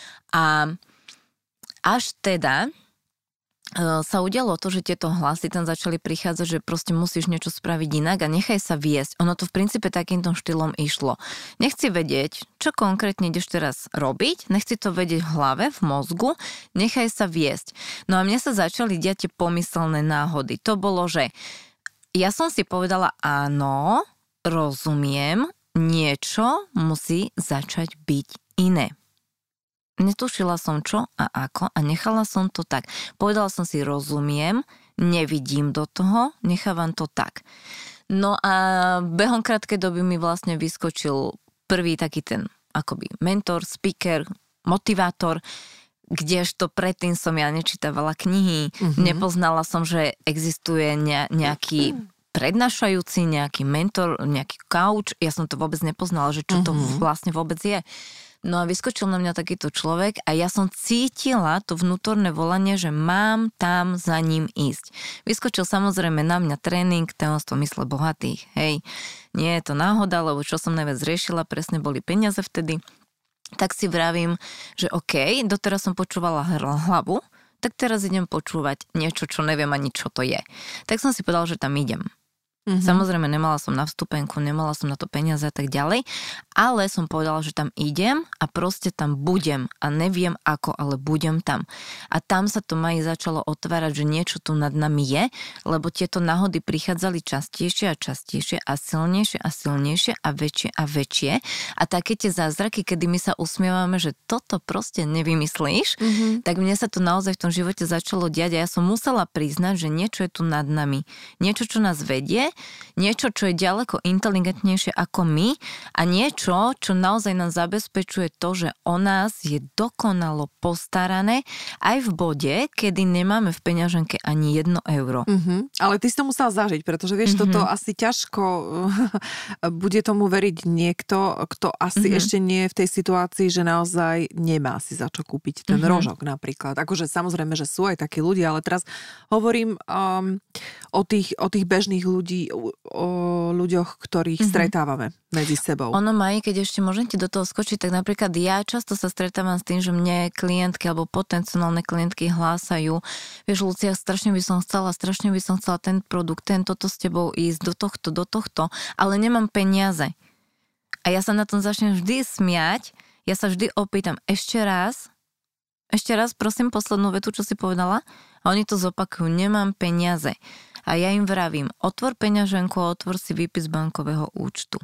A až teda sa udialo to, že tieto hlasy tam začali prichádzať, že proste musíš niečo spraviť inak a nechaj sa viesť. Ono to v princípe takýmto štýlom išlo. Nechci vedieť, čo konkrétne ideš teraz robiť, nechci to vedieť v hlave, v mozgu, nechaj sa viesť. No a mne sa začali diať tie pomyselné náhody. To bolo, že ja som si povedala áno, rozumiem, niečo musí začať byť iné. Netušila som čo a ako a nechala som to tak. Povedala som si, rozumiem, nevidím do toho, nechávam to tak. No a behom krátkej doby mi vlastne vyskočil prvý taký ten akoby mentor, speaker, motivátor, kdežto predtým som ja nečítavala knihy, mm-hmm. nepoznala som, že existuje ne- nejaký prednášajúci, nejaký mentor, nejaký coach. Ja som to vôbec nepoznala, že čo to mm-hmm. vlastne vôbec je. No a vyskočil na mňa takýto človek a ja som cítila to vnútorné volanie, že mám tam za ním ísť. Vyskočil samozrejme na mňa tréning tajomstvo mysle bohatých. Hej, nie je to náhoda, lebo čo som najviac riešila, presne boli peniaze vtedy. Tak si vravím, že OK, doteraz som počúvala hlavu, tak teraz idem počúvať niečo, čo neviem ani čo to je. Tak som si povedala, že tam idem. Mm-hmm. Samozrejme, nemala som na vstupenku, nemala som na to peniaze a tak ďalej, ale som povedala, že tam idem a proste tam budem a neviem ako, ale budem tam. A tam sa to ma začalo otvárať, že niečo tu nad nami je, lebo tieto náhody prichádzali častejšie a častejšie a silnejšie a silnejšie a väčšie a väčšie. A také tie zázraky, kedy my sa usmievame, že toto proste nevymyslíš, mm-hmm. tak mne sa to naozaj v tom živote začalo diať a ja som musela priznať, že niečo je tu nad nami. Niečo, čo nás vedie, niečo, čo je ďaleko inteligentnejšie ako my a niečo, čo naozaj nám zabezpečuje to, že o nás je dokonalo postarané aj v bode, kedy nemáme v peňaženke ani jedno euro. Mm-hmm. Ale ty si to musela zažiť, pretože vieš, mm-hmm. toto asi ťažko bude tomu veriť niekto, kto asi mm-hmm. ešte nie je v tej situácii, že naozaj nemá si za čo kúpiť ten mm-hmm. rožok napríklad. Akože samozrejme, že sú aj takí ľudia, ale teraz hovorím um, o, tých, o tých bežných ľudí, o ľuďoch, ktorých mm-hmm. stretávame medzi sebou. Ono má, keď ešte môžem ti do toho skočiť, tak napríklad ja často sa stretávam s tým, že mne klientky alebo potenciálne klientky hlásajú, vieš, Lucia, strašne by som chcela, strašne by som chcela ten produkt, ten toto s tebou ísť, do tohto, do tohto, ale nemám peniaze. A ja sa na tom začnem vždy smiať, ja sa vždy opýtam ešte raz, ešte raz, prosím, poslednú vetu, čo si povedala, a oni to zopakujú, nemám peniaze. A ja im vravím, otvor peňaženku a otvor si výpis bankového účtu.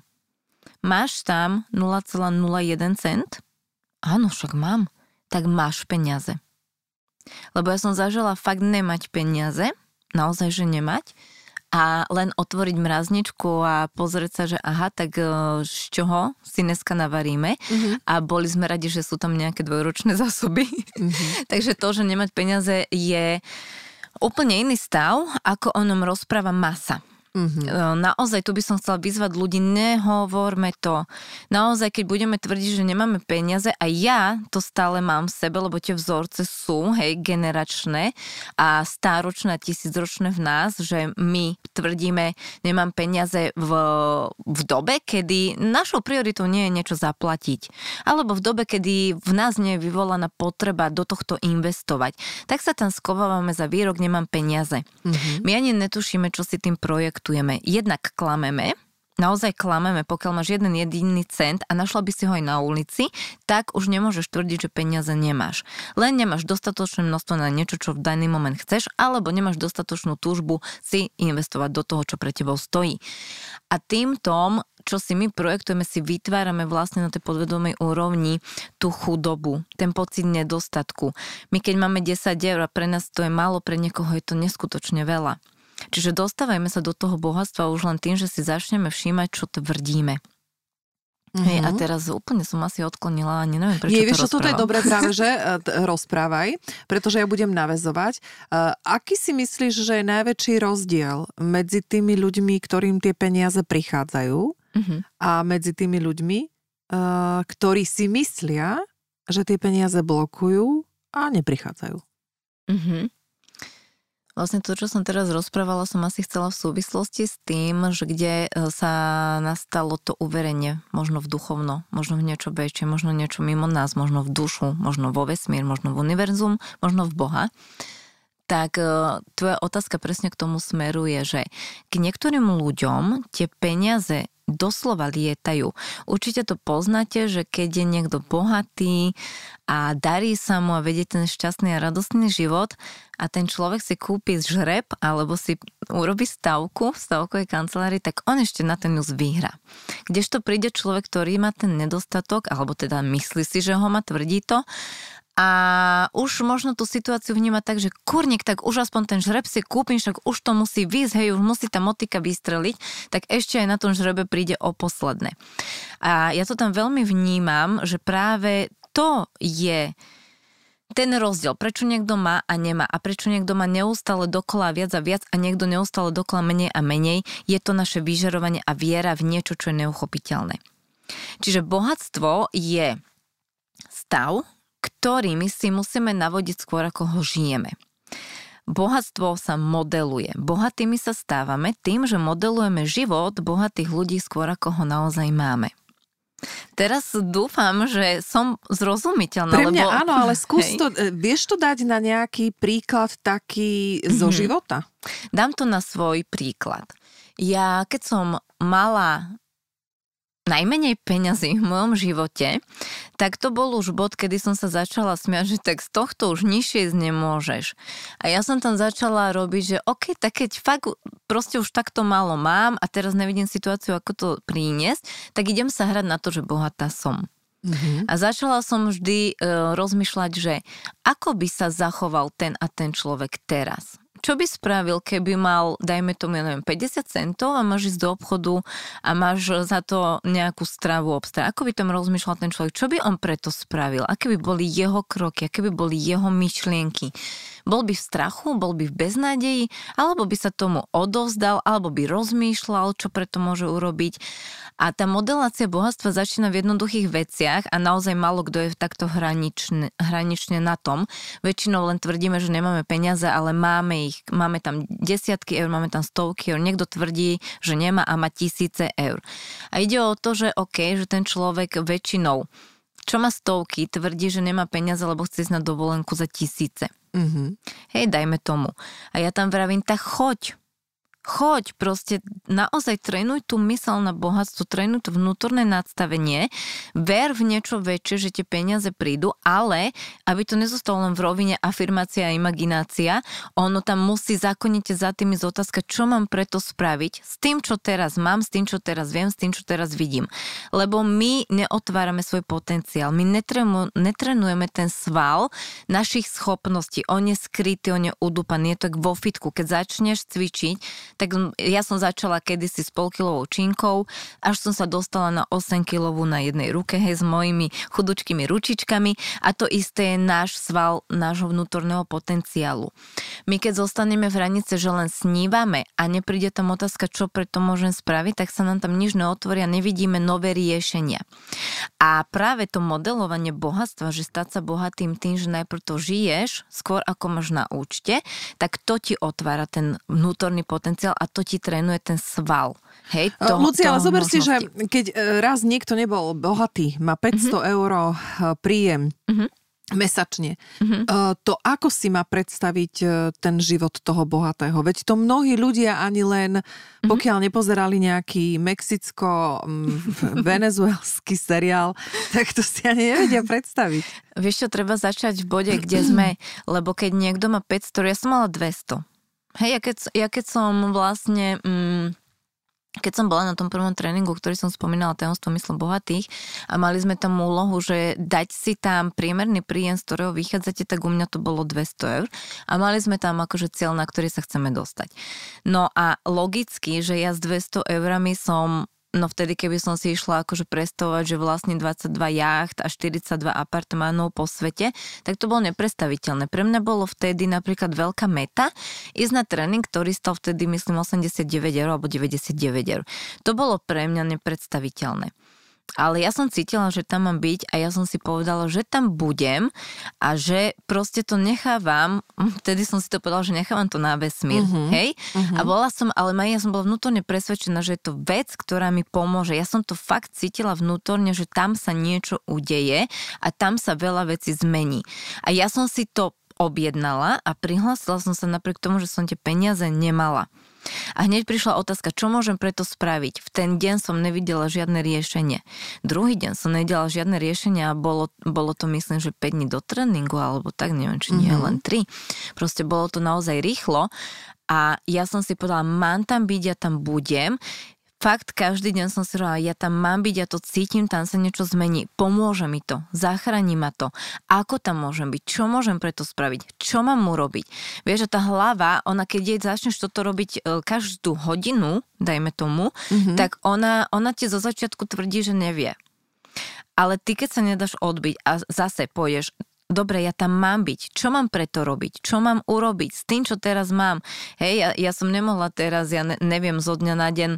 Máš tam nula celá nula jeden cent? Áno, však mám. Tak máš peniaze. Lebo ja som zažila fakt nemať peniaze, naozaj, že nemať, a len otvoriť mrazničku a pozrieť sa, že aha, tak z čoho si dneska navaríme, mm-hmm. a boli sme radi, že sú tam nejaké dvojročné zásoby. Mm-hmm. Takže to, že nemať peniaze je úplne iný stav, ako o ňom rozpráva masa. Mm-hmm. Naozaj, tu by som chcela vyzvať ľudí, nehovorme to. Naozaj, keď budeme tvrdiť, že nemáme peniaze, a ja to stále mám v sebe, lebo tie vzorce sú, hej, generačné a stáročné a tisícročné v nás, že my tvrdíme, nemám peniaze v, v dobe, kedy našou prioritou nie je niečo zaplatiť. Alebo v dobe, kedy v nás nie je vyvolaná potreba do tohto investovať. Tak sa tam skovávame za výrok, nemám peniaze. Mm-hmm. My ani netušíme, čo si tým projektujeme. Jednak klameme, naozaj klameme, pokiaľ máš jeden jediný cent a našla by si ho aj na ulici, tak už nemôžeš tvrdiť, že peniaze nemáš. Len nemáš dostatočné množstvo na niečo, čo v daný moment chceš, alebo nemáš dostatočnú túžbu si investovať do toho, čo pre tebou stojí. A týmto, čo si my projektujeme, si vytvárame vlastne na tej podvedomej úrovni tú chudobu, ten pocit nedostatku. My keď máme desať eur a pre nás to je málo, pre niekoho je to neskutočne veľa. Čiže dostávajme sa do toho bohatstva už len tým, že si začneme všímať, čo tvrdíme. Mm-hmm. Hej, a teraz úplne som asi odklonila, ani neviem, prečo Nie, to vieš, rozprávam. toto je dobré práve, že rozprávaj, pretože ja budem naväzovať. Aký si myslíš, že je najväčší rozdiel medzi tými ľuďmi, ktorým tie peniaze prichádzajú, mm-hmm. a medzi tými ľuďmi, ktorí si myslia, že tie peniaze blokujú a neprichádzajú? Mhm. Vlastne to, čo som teraz rozprávala, som asi chcela v súvislosti s tým, že kde sa nastalo to uverenie, možno v duchovno, možno v niečo väčšie, možno niečo mimo nás, možno v dušu, možno vo vesmír, možno v univerzum, možno v Boha. Tak tvoja otázka presne k tomu smeruje, že k niektorým ľuďom tie peniaze doslova lietajú. Určite to poznáte, že keď je niekto bohatý a darí sa mu a vedie ten šťastný a radostný život a ten človek si kúpi žreb alebo si urobí stavku v stavkovej kancelárii, tak on ešte na ten ňuz vyhrá. Kdežto príde človek, ktorý má ten nedostatok, alebo teda myslí si, že ho má, tvrdí to, a už možno tú situáciu vníma tak, že kurník, tak už aspoň ten žreb si kúpim, však už to musí výjsť, hej, už musí tá motika vystreliť, tak ešte aj na tom žrebe príde o posledné. A ja to tam veľmi vnímam, že práve to je ten rozdiel, prečo niekto má a nemá a prečo niekto má neustále dokola viac a viac a niekto neustále dokola menej a menej, je to naše vyžarovanie a viera v niečo, čo je neuchopiteľné. Čiže bohatstvo je stav, ktorý my si musíme navodiť skôr, ako ho žijeme. Bohatstvo sa modeluje. Bohatými sa stávame tým, že modelujeme život bohatých ľudí skôr, ako ho naozaj máme. Teraz dúfam, že som zrozumiteľná. Pre mňa lebo... áno, ale skús to, vieš to dať na nejaký príklad taký mm-hmm. zo života? Dám to na svoj príklad. Ja, keď som mala najmenej peňazí v mojom živote, tak to bol už bod, kedy som sa začala smiať, že tak z tohto už nižšie ísť nemôžeš. A ja som tam začala robiť, že OK, tak keď fakt proste už takto málo mám a teraz nevidím situáciu, ako to priniesť, tak idem sa hrať na to, že bohatá som. Mm-hmm. A začala som vždy e, rozmýšľať, že ako by sa zachoval ten a ten človek teraz. Čo by spravil, keby mal, dajme tomu, ja neviem, päťdesiat centov a máš ísť do obchodu a máš za to nejakú stravu obstarať. Ako by tam rozmýšľal ten človek? Čo by on preto spravil? Aké by boli jeho kroky? Aké by boli jeho myšlienky? Bol by v strachu? Bol by v beznádeji? Alebo by sa tomu odovzdal? Alebo by rozmýšľal, čo preto môže urobiť? A tá modelácia bohatstva začína v jednoduchých veciach a naozaj málo kto je takto hranične, hranične na tom. Väčšinou len tvrdíme, že nemáme peniaze, ale máme ich. Máme tam desiatky eur, máme tam stovky eur. Niekto tvrdí, že nemá a má tisíce eur. A ide o to, že OK, že ten človek väčšinou, čo má stovky, tvrdí, že nemá peniaze, lebo chce ísť na dovolenku za tisíce. Mm-hmm. Hej, dajme tomu. A ja tam vravím, tak choď. Choď, proste naozaj trénuj tú myseľ na bohatstvo, trénuj to vnútorné nadstavenie, ver v niečo väčšie, že tie peniaze prídu, ale aby to nezostalo len v rovine afirmácia a imaginácia, ono tam musí zákonite za tým ísť otázka, čo mám preto spraviť s tým, čo teraz mám, s tým, čo teraz viem, s tým, čo teraz vidím. Lebo my neotvárame svoj potenciál, my netrenu, netrenujeme ten sval našich schopností, on je skrytý, on je udúpaný, je to vo fitku, keď začneš cvičiť, tak ja som začala kedysi s polkilovou činkou, až som sa dostala na osem kilovú na jednej ruke, hej, s mojimi chudučkými ručičkami a to isté je náš sval nášho vnútorného potenciálu. My keď zostaneme v hranice, že len snívame a nepríde tam otázka, čo preto môžem spraviť, tak sa nám tam nič neotvoria, nevidíme nové riešenia. A práve to modelovanie bohatstva, že stať sa bohatým tým, že najprv to žiješ, skôr ako máš na účte, tak to ti otvára ten vnútorný potenciál a to ti trénuje ten sval. Hej, to, Lucia, ale zober si, možnosti. že keď raz niekto nebol bohatý, má päťsto mm-hmm. eur príjem mm-hmm. mesačne, mm-hmm. to ako si má predstaviť ten život toho bohatého? Veď to mnohí ľudia ani len, mm-hmm. pokiaľ nepozerali nejaký mexicko-venezuelský seriál, tak to si ani nevedia predstaviť. Vieš čo, treba začať v bode, kde sme, lebo keď niekto má päťsto, ja som mala dvesto. Hej, ja keď, ja keď som vlastne, mm, keď som bola na tom prvom tréningu, ktorý som spomínala, tajomstvo mysle bohatých a mali sme tam úlohu, že dať si tam priemerný príjem, z ktorého vychádzate, tak u mňa to bolo dvesto eur a mali sme tam akože cieľ, na ktorý sa chceme dostať. No a logicky, že ja s dvesto eurami som No vtedy, keby som si išla akože prestovať, že vlastne dvadsaťdva jacht a štyridsaťdva apartmánov po svete, tak to bolo neprestaviteľné. Pre mňa bolo vtedy napríklad veľká meta ísť na tréning, ktorý stal vtedy, myslím, osemdesiatdeväť eur alebo deväťdesiatdeväť eur. To bolo pre mňa nepredstaviteľné. Ale ja som cítila, že tam mám byť a ja som si povedala, že tam budem a že proste to nechávam, vtedy som si to povedala, že nechávam to na vesmír, uh-huh. hej? Uh-huh. A bola som, ale ja som bola vnútorne presvedčená, že je to vec, ktorá mi pomôže. Ja som to fakt cítila vnútorne, že tam sa niečo udeje a tam sa veľa vecí zmení. A ja som si to objednala a prihlásila som sa napriek tomu, že som tie peniaze nemala. A hneď prišla otázka, čo môžem preto spraviť. V ten deň som nevidela žiadne riešenie. Druhý deň som nevidela žiadne riešenie a bolo, bolo to, myslím, že päť dní do tréningu, alebo tak, neviem, či nie, mm-hmm. len tri. Proste bolo to naozaj rýchlo a ja som si povedala, mám tam byť, ja tam budem. Fakt, každý deň som si hovorila, ja tam mám byť, ja to cítim, tam sa niečo zmení. Pomôže mi to, zachráni ma to. Ako tam môžem byť? Čo môžem preto spraviť? Čo mám urobiť? Vieš, že tá hlava, ona keď jej začneš toto robiť každú hodinu, dajme tomu, mm-hmm. tak ona, ona ti zo začiatku tvrdí, že nevie. Ale ty, keď sa nedáš odbiť a zase pôjdeš dobre, ja tam mám byť. Čo mám preto robiť? Čo mám urobiť s tým, čo teraz mám? Hej, ja, ja som nemohla teraz, ja ne, neviem, zo dňa na deň,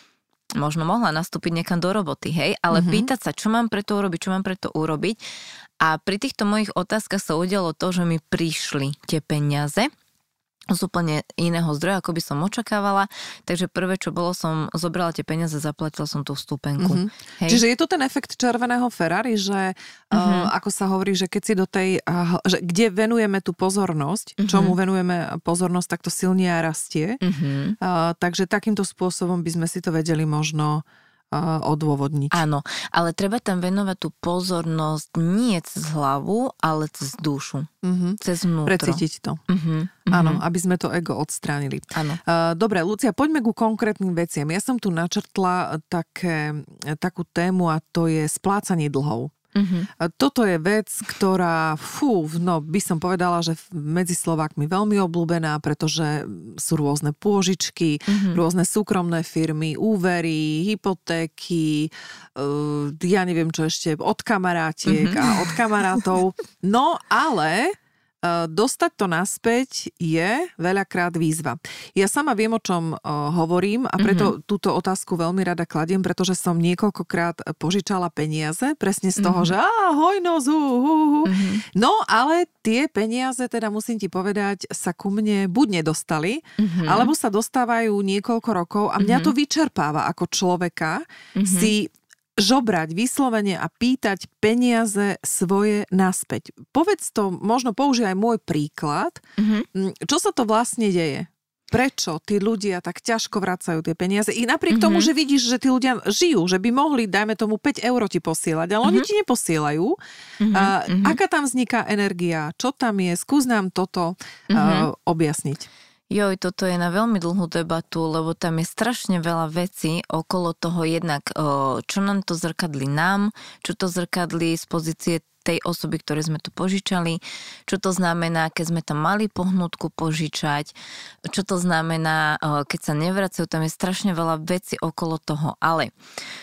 možno mohla nastúpiť niekam do roboty, hej, ale mm-hmm. pýtať sa, čo mám preto urobiť, čo mám preto urobiť. A pri týchto mojich otázkach sa udialo to, že mi prišli tie peniaze z úplne iného zdroja, ako by som očakávala. Takže prvé, čo bolo, som zobrala tie peniaze, zaplatila som tú vstupenku. Mm-hmm. Čiže je to ten efekt červeného Ferrari, že mm-hmm. uh, ako sa hovorí, že keď si do tej, uh, že kde venujeme tú pozornosť, mm-hmm. čomu venujeme pozornosť, tak to silne aj rastie. Mm-hmm. Uh, takže takýmto spôsobom by sme si to vedeli možno odôvodniť. Áno, ale treba tam venovať tú pozornosť nie cez hlavu, ale cez dušu. Uh-huh. Cez vnútro. Precítiť to. Uh-huh. Áno, aby sme to ego odstránili. Áno. Uh, dobre, Lucia, poďme ku konkrétnym veciam. Ja som tu načrtla také, takú tému a to je splácanie dlhov. Uh-huh. Toto je vec, ktorá, fú, no by som povedala, že medzi Slovákmi veľmi obľúbená, pretože sú rôzne pôžičky, uh-huh. rôzne súkromné firmy, úvery, hypotéky, uh, ja neviem čo ešte, od kamarátiek uh-huh. a od kamarátov. No ale dostať to naspäť je veľakrát výzva. Ja sama viem, o čom hovorím a preto mm-hmm. túto otázku veľmi rada kladiem, pretože som niekoľkokrát požičala peniaze, presne z toho, mm-hmm. že á, hojnosť, hú, hú, hú. Mm-hmm. No, ale tie peniaze, teda musím ti povedať, sa ku mne buď nedostali, mm-hmm. alebo sa dostávajú niekoľko rokov a mňa mm-hmm. to vyčerpáva ako človeka mm-hmm. si žobrať vyslovene a pýtať peniaze svoje naspäť. Povedz to, možno použij aj môj príklad. Mm-hmm. Čo sa to vlastne deje? Prečo tí ľudia tak ťažko vracajú tie peniaze? I napriek mm-hmm. tomu, že vidíš, že tí ľudia žijú, že by mohli, dajme tomu, päť eur ti posielať, ale mm-hmm. oni ti neposielajú. Mm-hmm. A, aká tam vzniká energia? Čo tam je? Skús nám toto mm-hmm. uh, objasniť. Joj, toto je na veľmi dlhú debatu, lebo tam je strašne veľa vecí okolo toho jednak, čo nám to zrkadlí nám, čo to zrkadlí z pozície tej osoby, ktoré sme tu požičali, čo to znamená, keď sme tam mali pohnutku požičať, čo to znamená, keď sa nevracajú, tam je strašne veľa vecí okolo toho, ale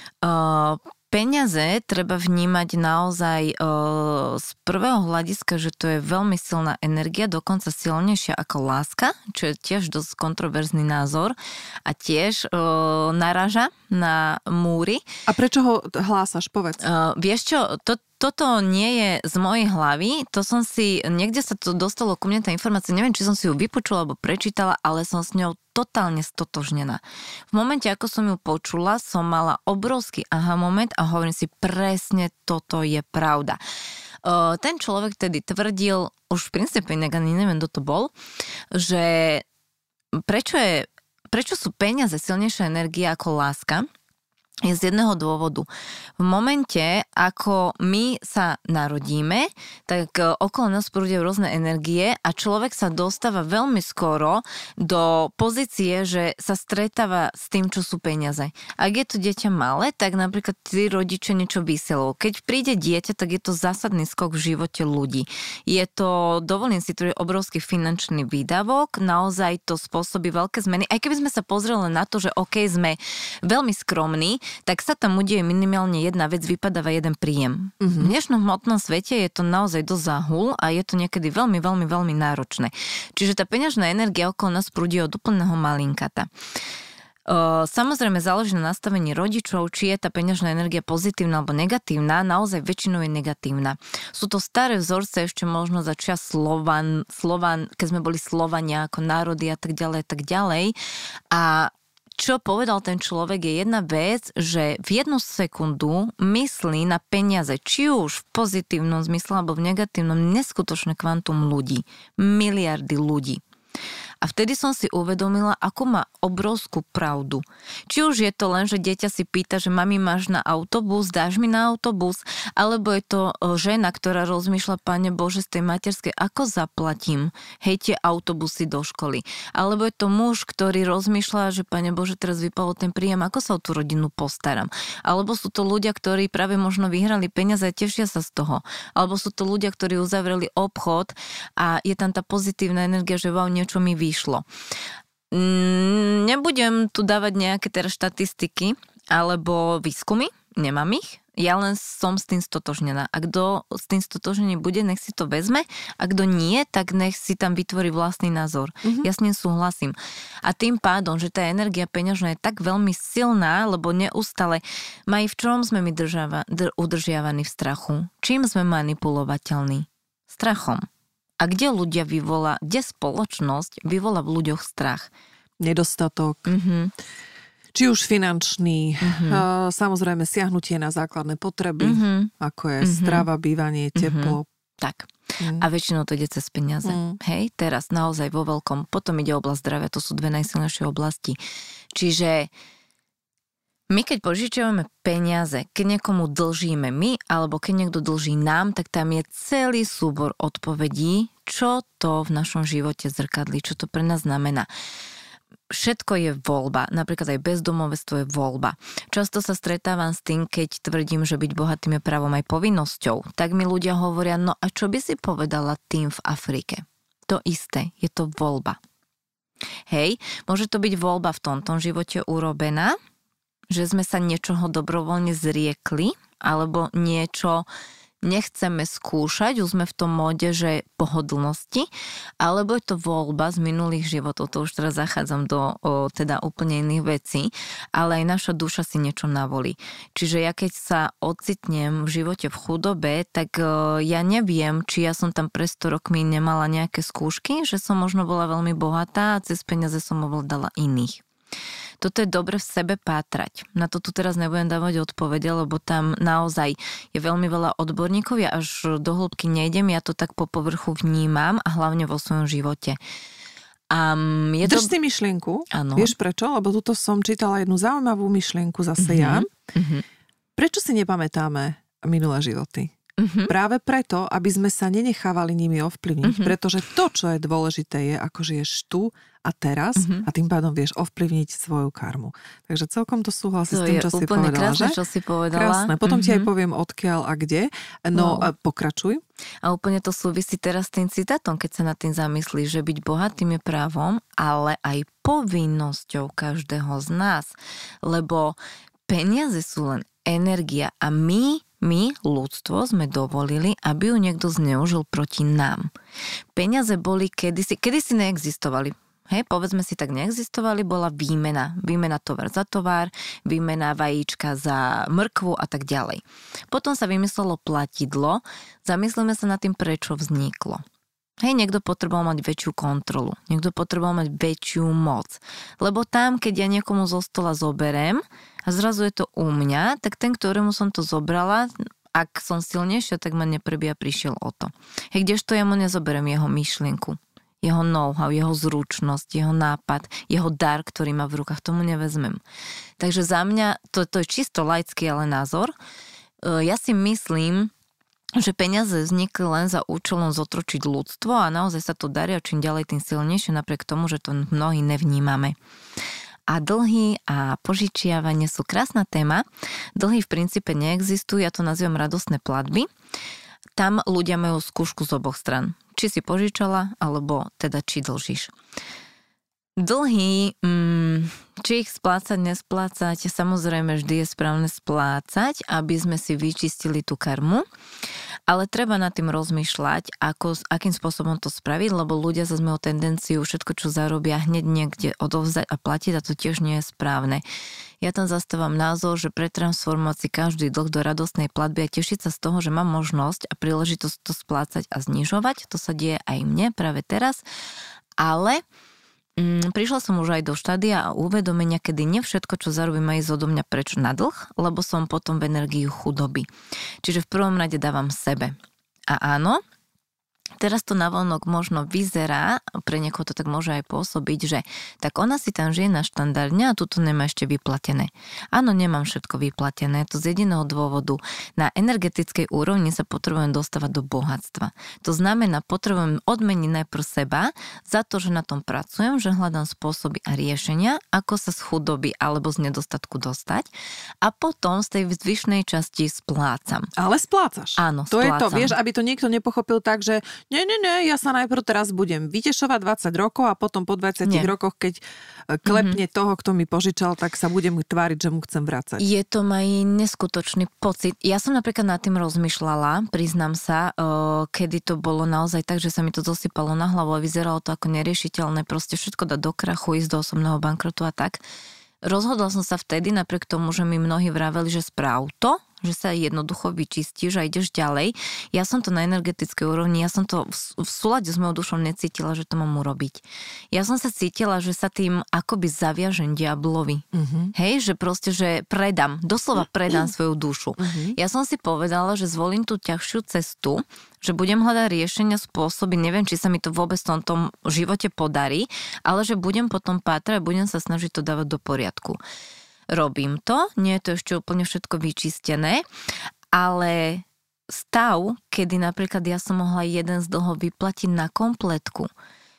peniaze treba vnímať naozaj e, z prvého hľadiska, že to je veľmi silná energia, dokonca silnejšia ako láska, čo je tiež dosť kontroverzný názor a tiež e, naráža na múry. A prečo ho hlásaš? Povedz. E, vieš čo, to Toto nie je z mojej hlavy, to som si, niekde sa to dostalo ku mne tá informácia, neviem, či som si ju vypočula alebo prečítala, ale som s ňou totálne stotožnená. V momente, ako som ju počula, som mala obrovský aha moment a hovorím si, presne toto je pravda. Ten človek tedy tvrdil, už v princípe inak ani neviem, kto to bol, že prečo, je, prečo sú peniaze silnejšia energia ako láska, je z jedného dôvodu. V momente, ako my sa narodíme, tak okolo nás prúdia rôzne energie a človek sa dostáva veľmi skoro do pozície, že sa stretáva s tým, čo sú peniaze. Ak je to dieťa malé, tak napríklad tí rodičia niečo vysielajú. Keď príde dieťa, tak je to zásadný skok v živote ľudí. Je to, dovolím si, to je obrovský finančný výdavok, naozaj to spôsobí veľké zmeny. Aj keby sme sa pozreli na to, že OK, sme veľmi skromní, tak sa tam udeje minimálne jedna vec, vypadáva jeden príjem. Mm-hmm. V dnešnom hmotnom svete je to naozaj dosť záhul a je to niekedy veľmi, veľmi, veľmi náročné. Čiže tá peňažná energia okolo nás prúdi od úplného malinkata. Samozrejme záleží na nastavení rodičov, či je tá peňažná energia pozitívna alebo negatívna, naozaj väčšinou je negatívna. Sú to staré vzorce ešte možno za čas Slovan, Slovan, keď sme boli Slovania ako národy a tak ďalej, tak ďalej. A čo povedal ten človek je jedna vec, že v jednu sekundu myslí na peniaze, či už v pozitívnom zmysle alebo v negatívnom, neskutočné kvantum ľudí. Miliardy ľudí. A vtedy som si uvedomila, ako má obrovskú pravdu. Či už je to len, že dieťa si pýta, že mami, máš na autobus, dáš mi na autobus, alebo je to žena, ktorá rozmýšľa, Pane Bože, z tej materskej, ako zaplatím, hej, tie autobusy do školy. Alebo je to muž, ktorý rozmýšľa, že Pane Bože, teraz vypadol ten príjem, ako sa o tú rodinu postaram. Alebo sú to ľudia, ktorí práve možno vyhrali peniaze a tešia sa z toho. Alebo sú to ľudia, ktorí uzavreli obchod a je tam tá pozitívna energia, že wow, niečo mi vyšlo. Nebudem tu dávať nejaké teraz štatistiky alebo výskumy, nemám ich, ja len som s tým stotožnená. A kto s tým stotožnený bude, nech si to vezme. A kto nie, tak nech si tam vytvorí vlastný názor. Mm-hmm. Ja s ním súhlasím. A tým pádom, že tá energia peňažná je tak veľmi silná, lebo neustále, maj v čom sme my država, dr, udržiavaní v strachu? Čím sme manipulovateľní? Strachom. A kde ľudia vyvolá, kde spoločnosť vyvolá v ľuďoch strach? Nedostatok. Mm-hmm. Či už finančný, Mm-hmm. uh, samozrejme siahnutie na základné potreby, Mm-hmm. ako je Mm-hmm. strava, bývanie, teplo. Mm-hmm. Tak. Mm. A väčšinou to ide cez peniaze. Mm. Hej, teraz naozaj vo veľkom. Potom ide oblasť zdravia, to sú dve najsilnejšie oblasti. Čiže my keď požičiavame peniaze, keď niekomu dlžíme my, alebo keď niekto dlží nám, tak tam je celý súbor odpovedí, čo to v našom živote zrkadlí, čo to pre nás znamená. Všetko je voľba, napríklad aj bezdomovstvo je voľba. Často sa stretávam s tým, keď tvrdím, že byť bohatým je právom aj povinnosťou. Tak mi ľudia hovoria, no a čo by si povedala tým v Afrike? To isté, je to voľba. Hej, môže to byť voľba v tomto živote urobená, že sme sa niečoho dobrovoľne zriekli, alebo niečo nechceme skúšať, už sme v tom móde, že pohodlnosti, alebo je to voľba z minulých životov, to už teraz zachádzam do o, teda úplne iných vecí, ale aj naša duša si niečo navolí. Čiže ja keď sa ocitnem v živote v chudobe, tak o, ja neviem, či ja som tam pre sto rokmi nemala nejaké skúšky, že som možno bola veľmi bohatá a cez peniaze som ovládala iných. Toto je dobre v sebe pátrať. Na to tu teraz nebudem dávať odpovede, lebo tam naozaj je veľmi veľa odborníkov. Ja až do hĺbky nejdem, ja to tak po povrchu vnímam a hlavne vo svojom živote. Um, je Drž to... si myšlienku. Áno. Vieš prečo? Lebo tuto som čítala jednu zaujímavú myšlienku zase mm-hmm. ja. Mm-hmm. Prečo si nepamätáme minulé životy? Mm-hmm. Práve preto, aby sme sa nenechávali nimi ovplyvniť. Mm-hmm. Pretože to, čo je dôležité, je, ako žiješ tu a teraz mm-hmm. a tým pádom vieš ovplyvniť svoju karmu. Takže celkom to súhlasí to s tým, čo si povedala. Krásne, že? čo si povedala. Krásne. Potom mm-hmm. ti aj poviem odkiaľ a kde. No, no. Pokračuj. A úplne to súvisí teraz s tým citátom, keď sa nad tým zamyslíš, že byť bohatým je právom, ale aj povinnosťou každého z nás. Lebo peniaze sú len energia a my My, ľudstvo, sme dovolili, aby ju niekto zneužil proti nám. Peniaze boli kedysi, kedysi neexistovali. Hej, povedzme si, tak neexistovali, bola výmena. Výmena tovar za tovar, výmena vajíčka za mrkvu a tak ďalej. Potom sa vymyslelo platidlo, zamyslíme sa nad tým, prečo vzniklo. Hej, niekto potreboval mať väčšiu kontrolu, niekto potreboval mať väčšiu moc. Lebo tam, keď ja niekomu zo stola zoberiem a zrazu je to u mňa, tak ten, ktorému som to zobrala, ak som silnejšia, tak ma neprebia prišiel o to. Hej, kdežto ja mu nezoberiem jeho myšlienku, jeho know-how, jeho zručnosť, jeho nápad, jeho dar, ktorý má v rukách, tomu nevezmem. Takže za mňa, to, to je čisto laický ale názor, ja si myslím, že peniaze vznikli len za účelom zotročiť ľudstvo a naozaj sa to darí a čím ďalej, tým silnejšie, napriek tomu, že to mnohí nevnímame. A dlhy a požičiavanie sú krásna téma. Dlhy v princípe neexistujú, ja to nazývam radostné platby. Tam ľudia majú skúšku z oboch stran. Či si požičala, alebo teda či dlžíš. Dlhy, či ich splácať, nesplácať, samozrejme vždy je správne splácať, aby sme si vyčistili tú karmu, ale treba nad tým rozmýšľať, ako, akým spôsobom to spraviť, lebo ľudia zase majú tendenciu všetko, čo zarobia, hneď niekde odovzdať a platiť a to tiež nie je správne. Ja tam zastávam názor, že pretransformovať si každý dlh do radostnej platby a tešiť sa z toho, že mám možnosť a príležitosť to splácať a znižovať, to sa deje aj mne práve teraz, ale prišla som už aj do štádia a uvedomenia, kedy nie všetko, čo zarobím, má ísť odo mňa preč na dlh, lebo som potom v energii chudoby. Čiže v prvom rade dávam sebe. A áno, teraz to navonok možno vyzerá, pre niekoho to tak môže aj pôsobiť, že tak ona si tam žije na štandardne a tuto nemá ešte vyplatené. Áno, nemám všetko vyplatené, to z jediného dôvodu. Na energetickej úrovni sa potrebujem dostávať do bohatstva. To znamená, potrebujem odmeniť najprv seba za to, že na tom pracujem, že hľadám spôsoby a riešenia, ako sa z chudoby alebo z nedostatku dostať a potom z tej zvyšnej časti splácam. Ale splácaš. Áno, to splácam. je to, vieš, aby to niekto nepochopil tak, že Nie, nie, nie, ja sa najprv teraz budem vytešovať dvadsať rokov a potom po dvadsiatich nie. rokoch, keď klepne mm-hmm. toho, kto mi požičal, tak sa budem tváriť, že mu chcem vrácať. Je to maj neskutočný pocit. Ja som napríklad nad tým rozmýšľala, priznám sa, kedy to bolo naozaj tak, že sa mi to zosypalo na hlavu a vyzeralo to ako neriešiteľné, proste všetko dať do krachu, ísť do osobného bankrotu a tak. Rozhodla som sa vtedy, napriek tomu, že mi mnohí vraveli, že správ to, že sa jednoducho vyčistíš a ideš ďalej. Ja som to na energetickej úrovni, ja som to v, v súlade s mojou dušou necítila, že to mám urobiť. Ja som sa cítila, že sa tým akoby zaviažem diablovi. Uh-huh. Hej, že proste, že predám, doslova predám svoju dušu. Uh-huh. Ja som si povedala, že zvolím tú ťažšiu cestu, že budem hľadať riešenia, spôsoby, neviem, či sa mi to vôbec v tomto živote podarí, ale že budem potom pátrať a budem sa snažiť to dávať do poriadku. Robím to, nie je to ešte úplne všetko vyčistené, ale stav, kedy napríklad ja som mohla jeden z dlhov vyplatiť na kompletku,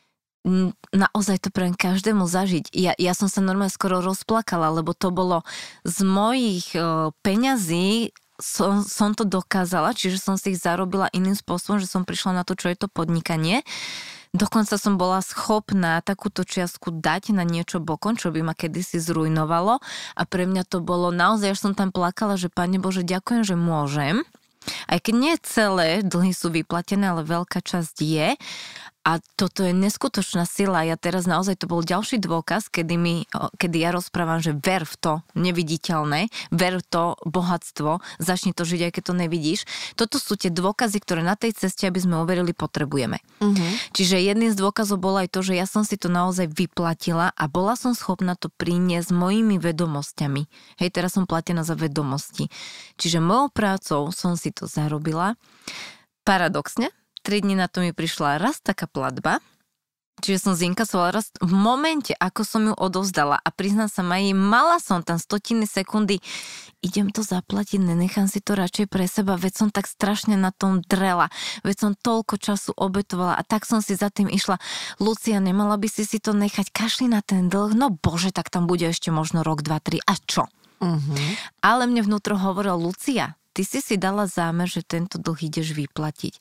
naozaj to pre každému zažiť. Ja, ja som sa normálne skoro rozplakala, lebo to bolo z mojich e, peňazí, som, som to dokázala, čiže som si ich zarobila iným spôsobom, že som prišla na to, čo je to podnikanie. Dokonca som bola schopná takúto čiastku dať na niečo bokom, čo by ma kedysi zrujnovalo a pre mňa to bolo naozaj, až som tam plakala, že Pane Bože, ďakujem, že môžem. Aj keď nie celé dlhy sú vyplatené, ale veľká časť je. A toto je neskutočná sila. Ja teraz naozaj, to bol ďalší dôkaz, kedy, mi, kedy ja rozprávam, že ver v to neviditeľné, ver v to bohatstvo, začni to žiť, aj keď to nevidíš. Toto sú tie dôkazy, ktoré na tej ceste, aby sme overili, potrebujeme. Uh-huh. Čiže jedným z dôkazov bolo aj to, že ja som si to naozaj vyplatila a bola som schopná to priniesť s mojimi vedomosťami. Hej, teraz som platená za vedomosti. Čiže mojou prácou som si to zarobila. Paradoxne, tri dni na to mi prišla raz taká platba, čiže som zinkasovala raz v momente, ako som ju odovzdala a priznám sa, Maji, mala som tam stotiny sekundy, idem to zaplatiť, nenechám si to radšej pre seba, veď som tak strašne na tom drela, veď som toľko času obetovala a tak som si za tým išla. Lucia, nemala by si si to nechať, kašli na ten dlh, no bože, tak tam bude ešte možno rok, dva, tri a čo? Uh-huh. Ale mne vnútro hovorila, Lucia, ty si si dala zámer, že tento dlh ideš vyplatiť.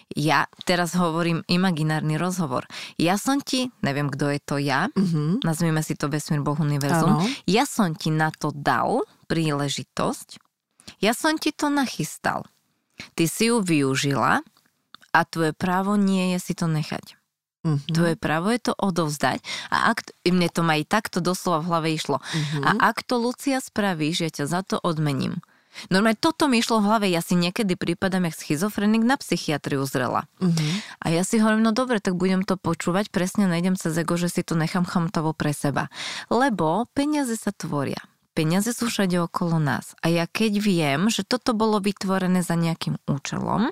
Ja teraz hovorím imaginárny rozhovor. Ja som ti, neviem, kto je to ja, uh-huh. nazvime si to vesmír, Boh, univerzum, ano. Ja som ti na to dal príležitosť, ja som ti to nachystal. Ty si ju využila a tvoje právo nie je si to nechať. Uh-huh. Tvoje právo je to odovzdať a ak, mne to aj takto doslova v hlave išlo. Uh-huh. A ak to, Lucia, spravíš, ja ťa za to odmením. Normálne toto mi išlo v hlave, ja si niekedy prípadám jak schizofrenik na psychiatriu zrela. Uh-huh. A ja si hovorím, no dobre, tak budem to počúvať, presne nájdem cez ego, že si to nechám chamtavo pre seba. Lebo peniaze sa tvoria. Peniaze sú všade okolo nás. A ja keď viem, že toto bolo vytvorené za nejakým účelom,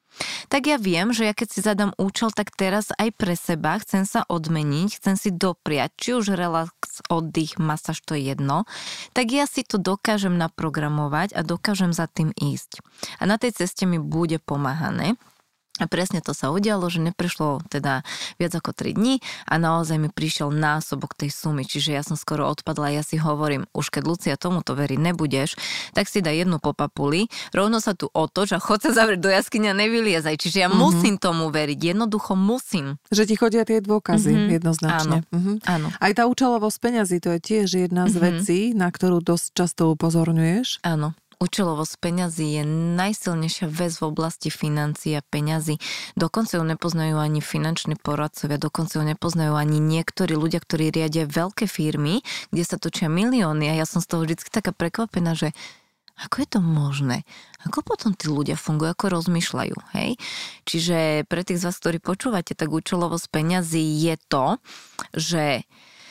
tak ja viem, že ja keď si zadám účel, tak teraz aj pre seba chcem sa odmeniť, chcem si dopriať, či už relax, oddych, masáž, to je jedno, tak ja si to dokážem naprogramovať a dokážem za tým ísť. A na tej ceste mi bude pomáhané. A presne to sa udialo, že neprešlo teda viac ako tri dni a naozaj mi prišiel násobok tej sumy, čiže ja som skoro odpadla, ja si hovorím, už keď Lucia tomuto veriť nebudeš, tak si daj jednu po papuli, rovno sa tu otoč a chod sa zavrieť do jaskyne a nevyliezaj, čiže ja mm-hmm. musím tomu veriť, jednoducho musím. Že ti chodia tie dôkazy, mm-hmm. jednoznačne. Áno, mm-hmm. áno. Aj tá účelovosť peňazí, to je tiež jedna z mm-hmm. vecí, na ktorú dosť často upozorňuješ. Áno. Účelovosť peňazí je najsilnejšia vec v oblasti financií a peňazí. Dokonca ju nepoznajú ani finanční poradcovia, dokonca ju nepoznajú ani niektorí ľudia, ktorí riadia veľké firmy, kde sa točia milióny a ja som z toho vždy taká prekvapená, že ako je to možné? Ako potom tí ľudia fungujú, ako rozmýšľajú, hej? Čiže pre tých z vás, ktorí počúvate, tak účelovosť peňazí je to, že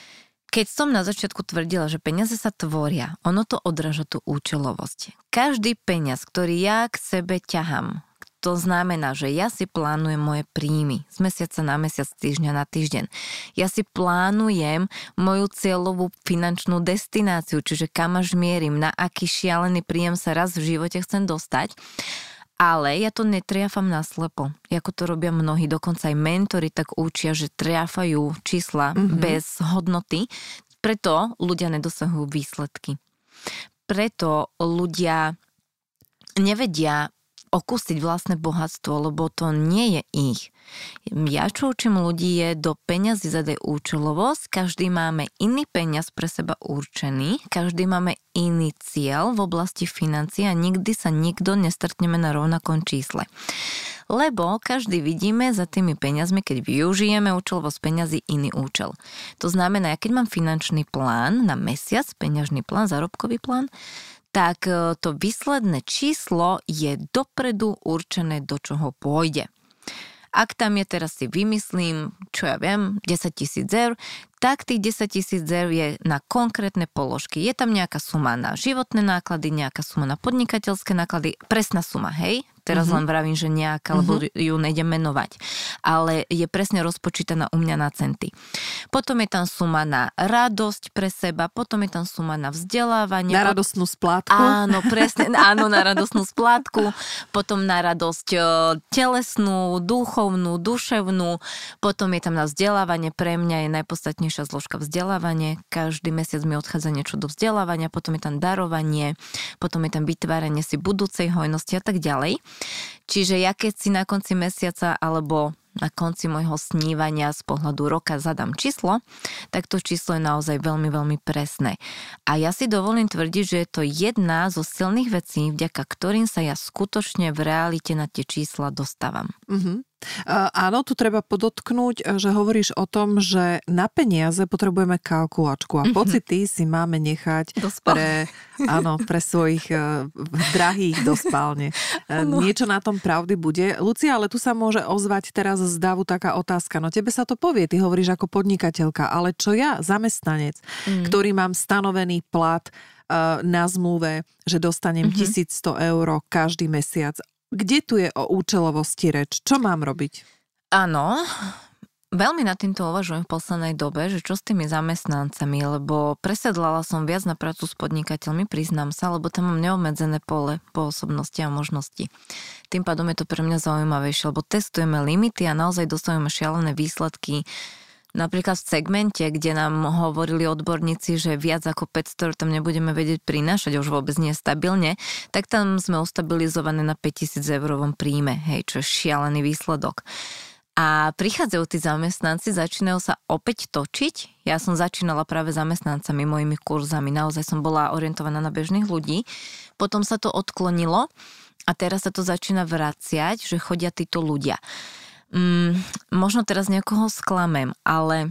keď som na začiatku tvrdila, že peniaze sa tvoria, ono to odráža tú účelovosť. Každý peniaz, ktorý ja k sebe ťahám, to znamená, že ja si plánujem moje príjmy z mesiaca na mesiac, týždňa na týždeň. Ja si plánujem moju cieľovú finančnú destináciu, čiže kam až mierim, na aký šialený príjem sa raz v živote chcem dostať. Ale ja to netriafam naslepo, ako to robia mnohí, dokonca aj mentori tak učia, že triafajú čísla mm-hmm. bez hodnoty, preto ľudia nedosahujú výsledky. Preto ľudia nevedia okusiť vlastné bohatstvo, lebo to nie je ich. Ja čo učím ľudí je do peňazí zadaj účelovosť, každý máme iný peniaz pre seba určený, každý máme iný cieľ v oblasti financií a nikdy sa nikto nestretneme na rovnakom čísle. Lebo každý vidíme za tými peniazmi, keď využijeme účelovosť peňazí, iný účel. To znamená, ja keď mám finančný plán na mesiac, peňažný plán, zárobkový plán, tak to výsledné číslo je dopredu určené, do čoho pôjde. Ak tam je, teraz si vymyslím, čo ja viem, desaťtisíc eur, tak tých desaťtisíc eur je na konkrétne položky. Je tam nejaká suma na životné náklady, nejaká suma na podnikateľské náklady, presná suma, hej? Teraz uh-huh. len vravím, že nejaká, lebo uh-huh. ju nejdem menovať. Ale je presne rozpočítaná u mňa na centy. Potom je tam suma na radosť pre seba, potom je tam suma na vzdelávanie. Na radostnú splátku. Áno, presne, áno, na radostnú splátku. Potom na radosť telesnú, duchovnú, duševnú. Potom je tam na vzdelávanie. Pre mňa je najpodstatnejšia zložka vzdelávanie. Každý mesiac mi odchádza niečo do vzdelávania. Potom je tam darovanie. Potom je tam vytváranie si budúcej hojnosti a tak ďalej. Čiže ja keď si na konci mesiaca alebo na konci môjho snívania z pohľadu roka zadám číslo, tak to číslo je naozaj veľmi, veľmi presné. A ja si dovolím tvrdiť, že je to jedna zo silných vecí, vďaka ktorým sa ja skutočne v realite na tie čísla dostávam. Mhm. Uh, áno, tu treba podotknúť, že hovoríš o tom, že na peniaze potrebujeme kalkulačku a pocity si máme nechať pre, áno, pre svojich uh, drahých do spálne. Uh, niečo na tom pravdy bude. Lucia, ale tu sa môže ozvať teraz z davu taká otázka. No tebe sa to povie, ty hovoríš ako podnikateľka, ale čo ja, zamestnanec, mm. ktorý mám stanovený plat uh, na zmluve, že dostanem mm-hmm. tisícsto eur každý mesiac. Kde tu je o účelovosti reč? Čo mám robiť? Áno, veľmi nad týmto uvažujem v poslednej dobe, že čo s tými zamestnancami, lebo presedlala som viac na prácu s podnikateľmi, priznám sa, lebo tam mám neobmedzené pole pôsobnosti a možnosti. Tým pádom je to pre mňa zaujímavejšie, lebo testujeme limity a naozaj dostávame šialené výsledky. Napríklad v segmente, kde nám hovorili odborníci, že viac ako päťsto eur tam nebudeme vedieť prinášať, už vôbec nie stabilne, tak tam sme ustabilizované na päťtisíc eurovom príjme, hej, čo je šialený výsledok. A prichádzajú tí zamestnanci, začínajú sa opäť točiť. Ja som začínala práve zamestnancami, mojimi kurzami, naozaj som bola orientovaná na bežných ľudí. Potom sa to odklonilo a teraz sa to začína vraciať, že chodia títo ľudia. Mm, možno teraz niekoho sklamem, ale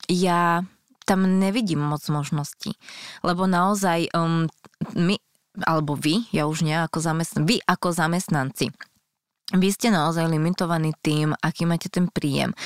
ja tam nevidím moc možností, lebo naozaj um, my, alebo vy, ja už nie ako zamestnanci, vy ako zamestnanci, vy ste naozaj limitovaní tým, aký máte ten príjem,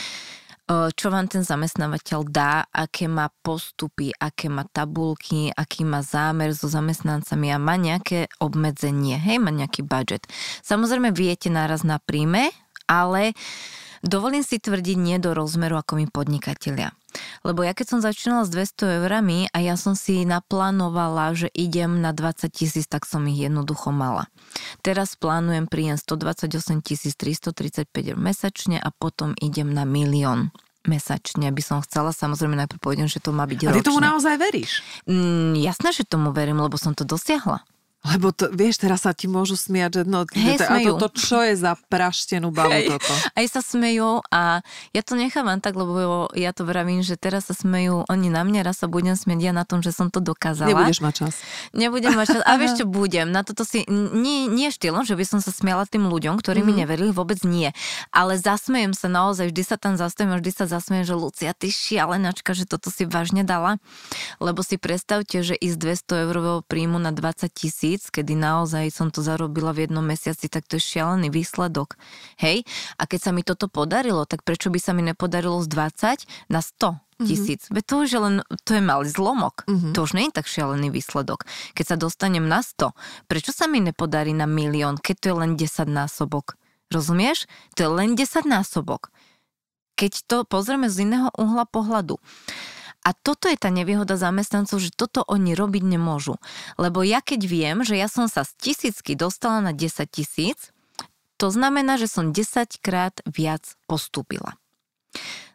čo vám ten zamestnávateľ dá, aké má postupy, aké má tabulky, aký má zámer so zamestnancami a má nejaké obmedzenie, hej, má nejaký budget. Samozrejme viete náraz na príjme, ale dovolím si tvrdiť nie do rozmeru ako my podnikatelia. Lebo ja keď som začínala s dvesto eurami a ja som si naplánovala, že idem na dvadsať tisíc, tak som ich jednoducho mala. Teraz plánujem príjem stodvadsaťosem tisíc tristotridsaťpäť eur mesačne a potom idem na milión mesačne, by som chcela. Samozrejme najprv povedem, že to má byť ročne. A ty tomu naozaj veríš? Mm, jasné, že tomu verím, lebo som to dosiahla. Lebo to, vieš, teraz sa ti môžu smiať, že no, hey, to, a toto čo je za praštenú bavu hey, toto? Aj sa smejú a ja to nechávam tak, lebo ja to vravím, že teraz sa smejú oni na mňa, raz sa budem smieť ja na tom, že som to dokázala. Nebudeš mať čas. Nebudem mať čas. A vieš čo, budem. Na toto si, nie, nie štýlom, že by som sa smiala tým ľuďom, ktorí mm-hmm. mi neverili, vôbec nie. Ale zasmejem sa naozaj, vždy sa tam zastavím a vždy sa zasmejem, že Lucia, ty šialenačka, že toto si vážne dala. Lebo si predstavte, že ísť dvesto eurového príjmu na dvadsať tisíc, kedy naozaj som to zarobila v jednom mesiaci, tak to je šialený výsledok. Hej? A keď sa mi toto podarilo, tak prečo by sa mi nepodarilo z dvadsať na sto tisíc? Mm-hmm. Veď to už je len, to je malý zlomok. Mm-hmm. To už nie je tak šialený výsledok. Keď sa dostanem na sto, prečo sa mi nepodarí na milión, keď to je len desať násobok? Rozumieš? To je len desať násobok. Keď to pozrieme z iného uhla pohľadu. A toto je tá nevýhoda zamestnancov, že toto oni robiť nemôžu. Lebo ja keď viem, že ja som sa z tisícky dostala na desať tisíc, to znamená, že som desaťkrát viac postúpila.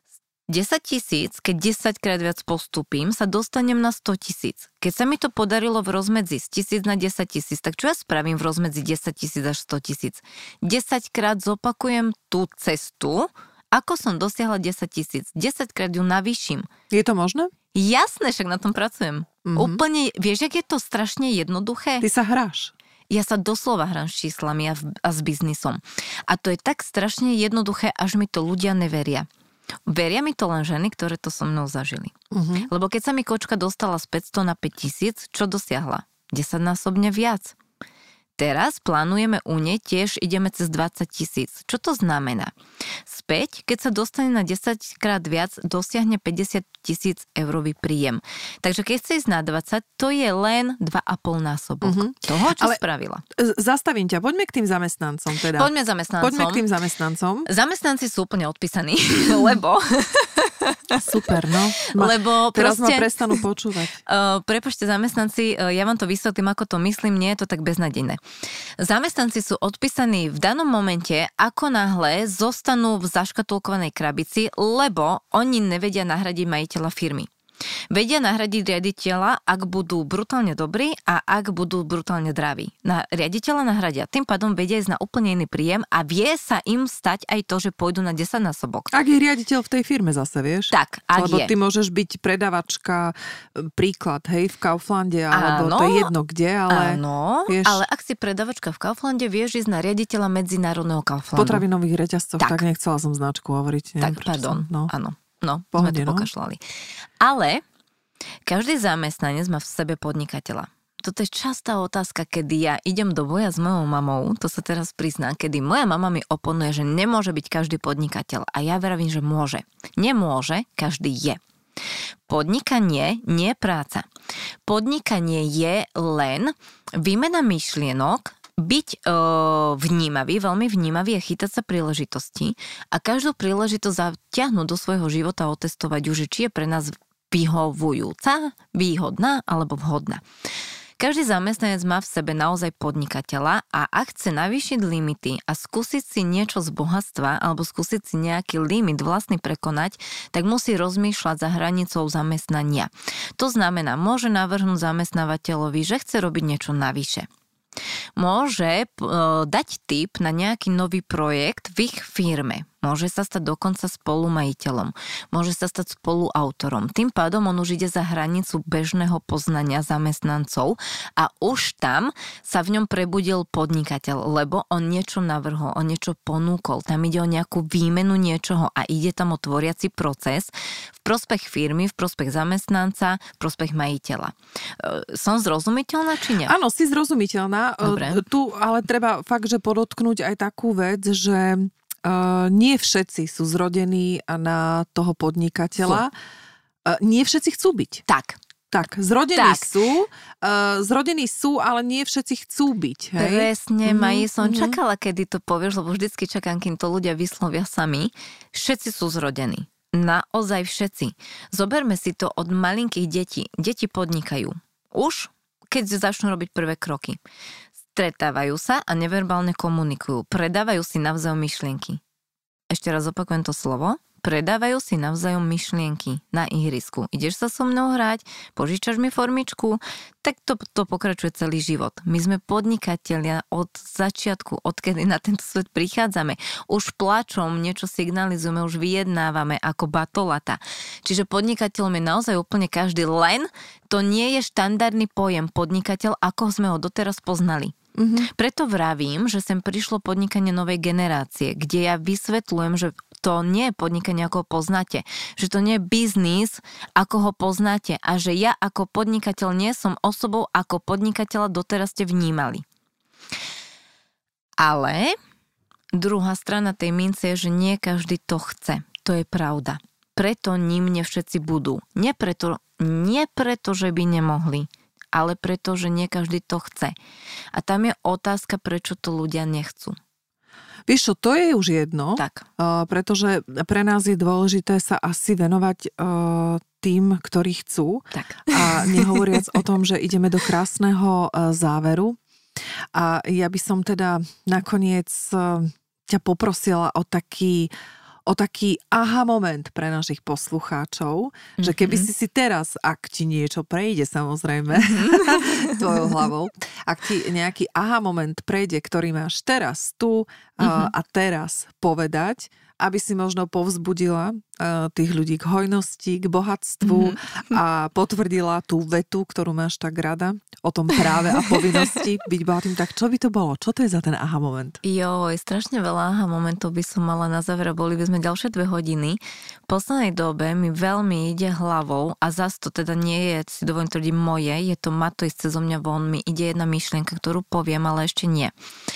desať tisíc, keď desaťkrát viac postupím, sa dostanem na sto tisíc. Keď sa mi to podarilo v rozmedzi z tisíc na desať tisíc, tak čo ja spravím v rozmedzi desať tisíc až sto tisíc? desaťkrát zopakujem tú cestu, ako som dosiahla desať tisíc. desaťkrát ju navýšim. Je to možné? Jasné, však na tom pracujem. Mm-hmm. Úplne, vieš, jak je to strašne jednoduché? Ty sa hráš. Ja sa doslova hrám s číslami a, v, a s biznisom. A to je tak strašne jednoduché, až mi to ľudia neveria. Veria mi to len ženy, ktoré to so mnou zažili. Mm-hmm. Lebo keď sa mi kočka dostala z päťsto na päťtisíc, čo dosiahla? desaťnásobne viac. Teraz plánujeme u nej, tiež ideme cez dvadsať tisíc. Čo to znamená? Späť, keď sa dostane na desaťkrát viac, dosiahne päťdesiat tisíc eurový príjem. Takže keď chce ísť na dvadsať, to je len dva a pol násobok mm-hmm. toho, čo Ale spravila. Zastavím ťa, poďme k tým zamestnancom teda. Poďme zamestnancom. Poďme k tým zamestnancom. Zamestnanci sú úplne odpísaní, lebo... Super, no. Ma, lebo teraz proste, ma prestanú počúvať. Uh, prepočte, zamestnanci, uh, ja vám to vysvetlím, ako to myslím, nie je to tak beznadejné. Zamestnanci sú odpísaní v danom momente, ako náhle zostanú v zaškatulkovanej krabici, lebo oni nevedia nahradiť majiteľa firmy. Vedia nahradiť riaditeľa, ak budú brutálne dobrí a ak budú brutálne draví. Na riaditeľa nahradia. Tým pádom vedia ísť na úplne iný príjem a vie sa im stať aj to, že pôjdu na desaťnásobok. Ak je riaditeľ v tej firme zase, vieš? Tak, ak Lebo je. ty môžeš byť predavačka, príklad, hej, v Kauflande, alebo áno, to je jedno kde, ale... Áno, vieš, ale ak si predavačka v Kauflande, vieš ísť na riaditeľa medzinárodného Kauflandu. V potravinových reťazcoch, tak. tak nechcela som značku hovoriť. Neviem, tak, pardon, som, no. áno. No, Pohode, sme to no. pokašľali. Ale každý zamestnanec má v sebe podnikateľa. Toto je častá otázka, kedy ja idem do boja s mojou mamou, to sa teraz priznám, kedy moja mama mi oponuje, že nemôže byť každý podnikateľ. A ja vravím, že môže. Nemôže, každý je. Podnikanie nie je práca. Podnikanie je len výmena myšlienok, byť e, vnímavý, veľmi vnímavý a chytať sa príležitosti a každú príležitosť zatiahnuť do svojho života a otestovať ju, že či je pre nás vyhovujúca, výhodná alebo vhodná. Každý zamestnanec má v sebe naozaj podnikateľa a ak chce navýšiť limity a skúsiť si niečo z bohatstva alebo skúsiť si nejaký limit vlastný prekonať, tak musí rozmýšľať za hranicou zamestnania. To znamená, môže navrhnúť zamestnávateľovi, že chce robiť niečo navyše. Môže dať tip na nejaký nový projekt v ich firme. Môže sa stať dokonca spolumajiteľom. Môže sa stať spoluautorom. Tým pádom on už ide za hranicu bežného poznania zamestnancov a už tam sa v ňom prebudil podnikateľ, lebo on niečo navrhol, on niečo ponúkol. Tam ide o nejakú výmenu niečoho a ide tam o tvoriaci proces v prospech firmy, v prospech zamestnanca, v prospech majiteľa. Som zrozumiteľná, či nie? Áno, si zrozumiteľná. Dobre. Tu ale treba fakt, že podotknúť aj takú vec, že Uh, nie všetci sú zrodení na toho podnikateľa. Uh, nie všetci chcú byť. Tak. Tak, zrodení tak. sú, uh, zrodení sú, ale nie všetci chcú byť. Hej? Presne, mm-hmm. Maji, som mm-hmm. čakala, kedy to povieš, lebo vždycky čakám, kým to ľudia vyslovia sami. Všetci sú zrodení. Naozaj všetci. Zoberme si to od malinkých detí. Deti podnikajú. Už, keď začnú robiť prvé kroky. Stretávajú sa a neverbálne komunikujú. Predávajú si navzájom myšlienky. Ešte raz opakujem to slovo. Predávajú si navzájom myšlienky na ihrisku. Ideš sa so mnou hrať, požičaš mi formičku, tak to, to pokračuje celý život. My sme podnikatelia od začiatku, odkedy na tento svet prichádzame. Už plačom niečo signalizujeme, už vyjednávame ako batolata. Čiže podnikateľom je naozaj úplne každý, len to nie je štandardný pojem podnikateľ, ako sme ho doteraz poznali. Mm-hmm. Preto vravím, že sem prišlo podnikanie novej generácie, kde ja vysvetľujem, že to nie je podnikanie, ako ho poznáte. Že to nie je biznis, ako ho poznáte. A že ja ako podnikateľ nie som osobou, ako podnikateľa doteraz ste vnímali. Ale druhá strana tej mince je, že nie každý to chce. To je pravda. Preto ním nie všetci budú. Nie preto, nie preto, že by nemohli, ale preto, že nie každý to chce. A tam je otázka, prečo to ľudia nechcú. Vieš čo, to je už jedno, tak. Uh, pretože pre nás je dôležité sa asi venovať uh, tým, ktorí chcú. Tak. A nehovoriac o tom, že ideme do krásneho uh, záveru. A ja by som teda nakoniec uh, ťa poprosila o taký o taký aha moment pre našich poslucháčov, mm-hmm. že keby si si teraz, ak ti niečo prejde samozrejme, mm-hmm. tvojou hlavou, ak ti nejaký aha moment prejde, ktorý máš teraz tu mm-hmm. a, a teraz povedať, aby si možno povzbudila uh, tých ľudí k hojnosti, k bohatstvu mm-hmm. a potvrdila tú vetu, ktorú máš tak rada o tom práve a povinnosti byť bohatým. Tak čo by to bolo? Čo to je za ten aha moment? Joj, strašne veľa aha momentov by som mala na záver a boli by sme ďalšie dve hodiny. V poslednej dobe mi veľmi ide hlavou a zas to teda nie je, si dovolím tvrdiť moje, je to má to ísť cez mňa von, mi ide jedna myšlienka, ktorú poviem, ale ešte nie.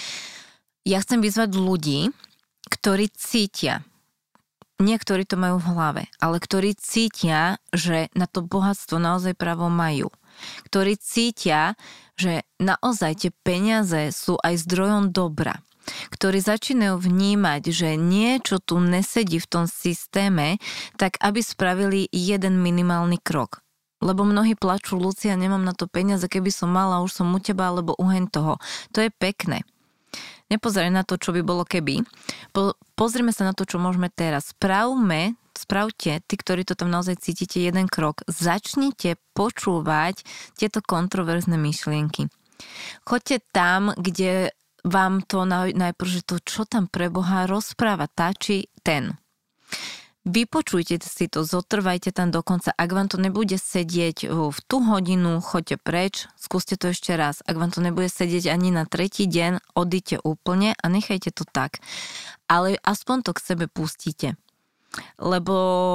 Ja chcem vyzvať ľudí, ktorí cítia, nie ktorí to majú v hlave, ale ktorí cítia, že na to bohatstvo naozaj právo majú. Ktorí cítia, že naozaj tie peniaze sú aj zdrojom dobra. Ktorí začínajú vnímať, že niečo tu nesedí v tom systéme, tak aby spravili jeden minimálny krok. Lebo mnohí plačú, Lucia, nemám na to peniaze, keby som mala, už som u teba, alebo uheň toho. To je pekné. Nepozeraj na to, čo by bolo keby. Po, pozrime sa na to, čo môžeme teraz. Spravme, spravte, tí, ktorí to tam naozaj cítite, jeden krok. Začnite počúvať tieto kontroverzné myšlienky. Choďte tam, kde vám to najprv, že to, čo tam pre Boha rozpráva, tá či ten. Vypočujte si to, zotrvajte tam dokonca. Ak vám to nebude sedieť v tú hodinu, choďte preč, skúste to ešte raz. Ak vám to nebude sedieť ani na tretí deň, odíďte úplne a nechajte to tak. Ale aspoň to k sebe pustíte. Lebo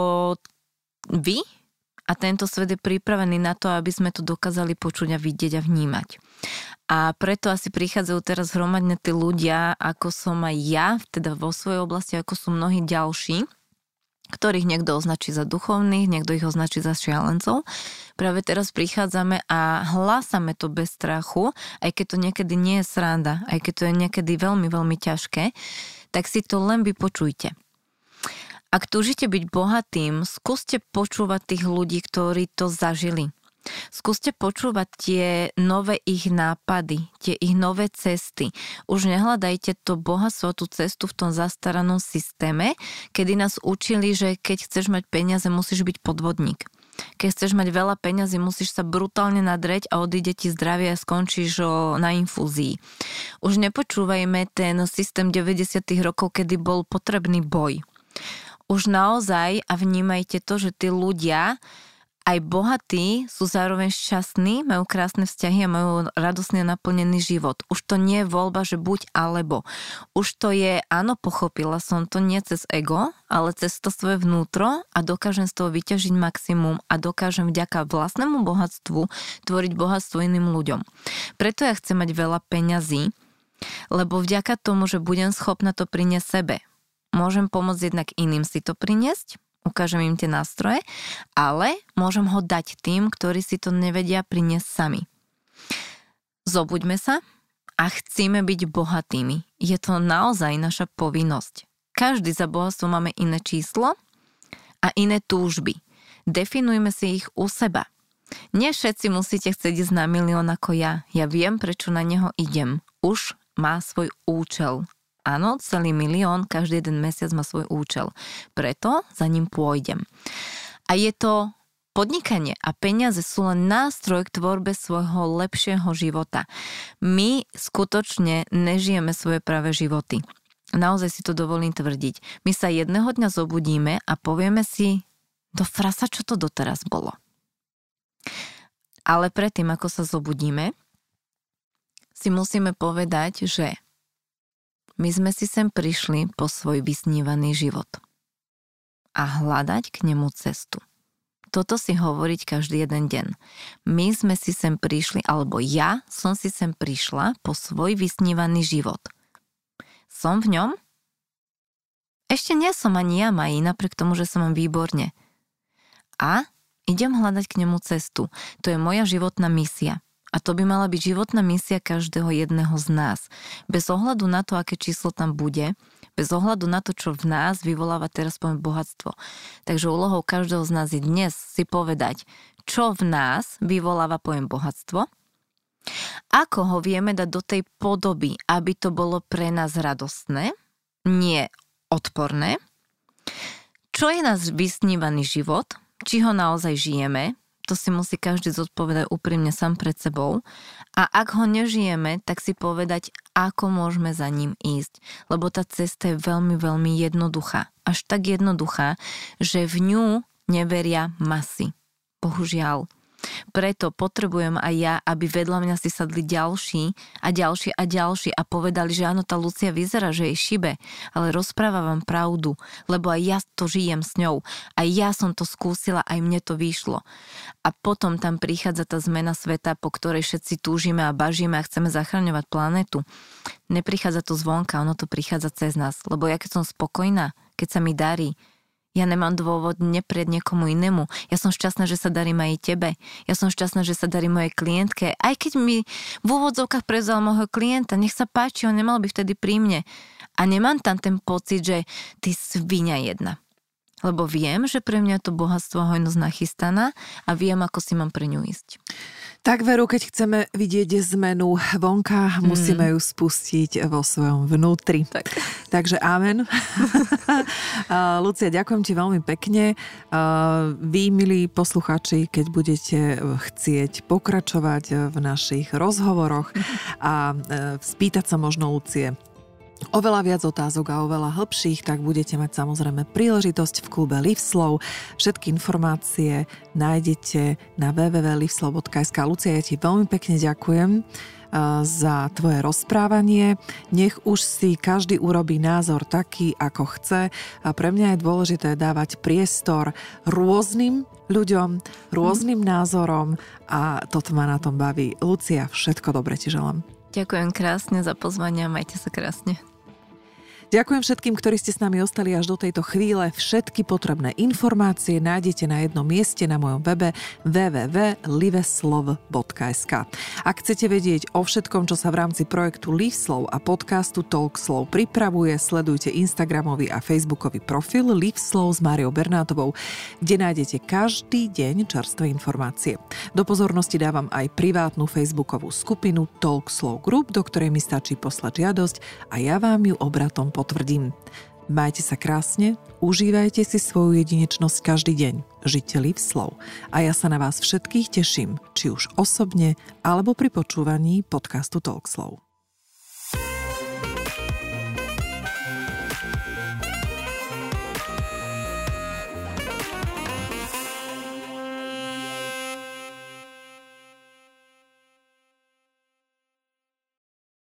vy a tento svet je pripravený na to, aby sme to dokázali počuť a vidieť a vnímať. A preto asi prichádzajú teraz hromadne tí ľudia, ako som aj ja, teda vo svojej oblasti, ako sú mnohí ďalší, ktorých niekto označí za duchovných, niekto ich označí za šialencov. Práve teraz prichádzame a hlásame to bez strachu, aj keď to niekedy nie je sranda, aj keď to je niekedy veľmi, veľmi ťažké, tak si to len vypočujte. Ak túžite byť bohatým, skúste počúvať tých ľudí, ktorí to zažili. Skúste počúvať tie nové ich nápady, tie ich nové cesty. Už nehľadajte to bohatstvo, tú cestu v tom zastaranom systéme, kedy nás učili, že keď chceš mať peniaze, musíš byť podvodník. Keď chceš mať veľa peňazí, musíš sa brutálne nadreť a odíde ti zdravie a skončíš na infúzii. Už nepočúvajme ten systém deväťdesiatych rokov, kedy bol potrebný boj. Už naozaj a vnímajte to, že tí ľudia aj bohatí sú zároveň šťastní, majú krásne vzťahy a majú radosne naplnený život. Už to nie je voľba, že buď alebo. Už to je, áno, pochopila som to nie cez ego, ale cez to svoje vnútro a dokážem z toho vyťažiť maximum a dokážem vďaka vlastnému bohatstvu tvoriť bohatstvo iným ľuďom. Preto ja chcem mať veľa peňazí, lebo vďaka tomu, že budem schopná to priniesť sebe. Môžem pomôcť jednak iným si to priniesť, ukážem im tie nástroje, ale môžem ho dať tým, ktorí si to nevedia priniesť sami. Zobuďme sa a chceme byť bohatými. Je to naozaj naša povinnosť. Každý za bohatstvo máme iné číslo a iné túžby. Definujme si ich u seba. Nie všetci musíte chcieť ísť na milión ako ja. Ja viem, prečo na neho idem. Už má svoj účel. Áno, celý milión, každý jeden mesiac má svoj účel. Preto za ním pôjdem. A je to podnikanie a peniaze sú len nástroj k tvorbe svojho lepšieho života. My skutočne nežijeme svoje práve životy. Naozaj si to dovolím tvrdiť. My sa jedného dňa zobudíme a povieme si, do frasa, čo to doteraz bolo. Ale predtým, ako sa zobudíme, si musíme povedať, že my sme si sem prišli po svoj vysnívaný život a hľadať k nemu cestu. Toto si hovoriť každý jeden deň. My sme si sem prišli, alebo ja som si sem prišla po svoj vysnívaný život. Som v ňom? Ešte nie som ani ja, Maji, napriek tomu, že som mám výborne. A idem hľadať k nemu cestu. To je moja životná misia. A to by mala byť životná misia každého jedného z nás. Bez ohľadu na to, aké číslo tam bude, bez ohľadu na to, čo v nás vyvoláva teraz poviem bohatstvo. Takže úlohou každého z nás je dnes si povedať, čo v nás vyvoláva poviem bohatstvo, ako ho vieme dať do tej podoby, aby to bolo pre nás radostné, nie odporné, čo je náš vysnívaný život, či ho naozaj žijeme, to si musí každý zodpovedať úprimne sám pred sebou. A ak ho nežijeme, tak si povedať, ako môžeme za ním ísť. Lebo tá cesta je veľmi, veľmi jednoduchá. Až tak jednoduchá, že v ňu neveria masy. Bohužiaľ. Preto potrebujem aj ja, aby vedľa mňa si sadli ďalší a ďalší a ďalší a povedali, že áno, tá Lucia vyzerá, že jej šibe, ale rozpráva vám pravdu, lebo aj ja to žijem s ňou. Aj ja som to skúsila, aj mne to vyšlo. A potom tam prichádza tá zmena sveta, po ktorej všetci túžime a bažíme a chceme zachraňovať planetu. Neprichádza to zvonka, ono to prichádza cez nás, lebo ja keď som spokojná, keď sa mi darí, ja nemám dôvod neprieť niekomu inému. Ja som šťastná, že sa darí aj tebe. Ja som šťastná, že sa darí mojej klientke. Aj keď mi v úvodzovkách prevzal môjho klienta, nech sa páči, on nemal by vtedy pri mne. A nemám tam ten pocit, že ty svinia jedna. Lebo viem, že pre mňa je to bohatstvo a hojnosť nachystaná a viem, ako si mám pre ňu ísť. Tak veru, keď chceme vidieť zmenu vonka, mm. musíme ju spustiť vo svojom vnútri. Tak. Takže amen. Lucia, ďakujem ti veľmi pekne. Vy, milí poslucháči, keď budete chcieť pokračovať v našich rozhovoroch a spýtať sa možno Lucie oveľa viac otázok a oveľa hĺbších, tak budete mať samozrejme príležitosť v klube Liveslow. Všetky informácie nájdete na w w w bodka liveslow bodka es ka. Lucia, ja ti veľmi pekne ďakujem za tvoje rozprávanie. Nech už si každý urobí názor taký, ako chce. A pre mňa je dôležité dávať priestor rôznym ľuďom, rôznym mm. názorom a toto ma na tom baví. Lucia, všetko dobre ti želám. Ďakujem krásne za pozvanie a majte sa krásne. Ďakujem všetkým, ktorí ste s nami ostali až do tejto chvíle. Všetky potrebné informácie nájdete na jednom mieste na mojom webe w w w bodka liveslow bodka es ka. Ak chcete vedieť o všetkom, čo sa v rámci projektu Liveslow a podcastu Talkslow pripravuje, sledujte Instagramový a Facebookový profil Liveslow s Máriou Bernátovou, kde nájdete každý deň čerstvé informácie. Do pozornosti dávam aj privátnu Facebookovú skupinu Talkslow Group, do ktorej mi stačí poslať žiadosť a ja vám ju obratom potvrdím. Majte sa krásne, užívajte si svoju jedinečnosť každý deň. Žite Liveslow. A ja sa na vás všetkých teším, či už osobne, alebo pri počúvaní podcastu Talkslow.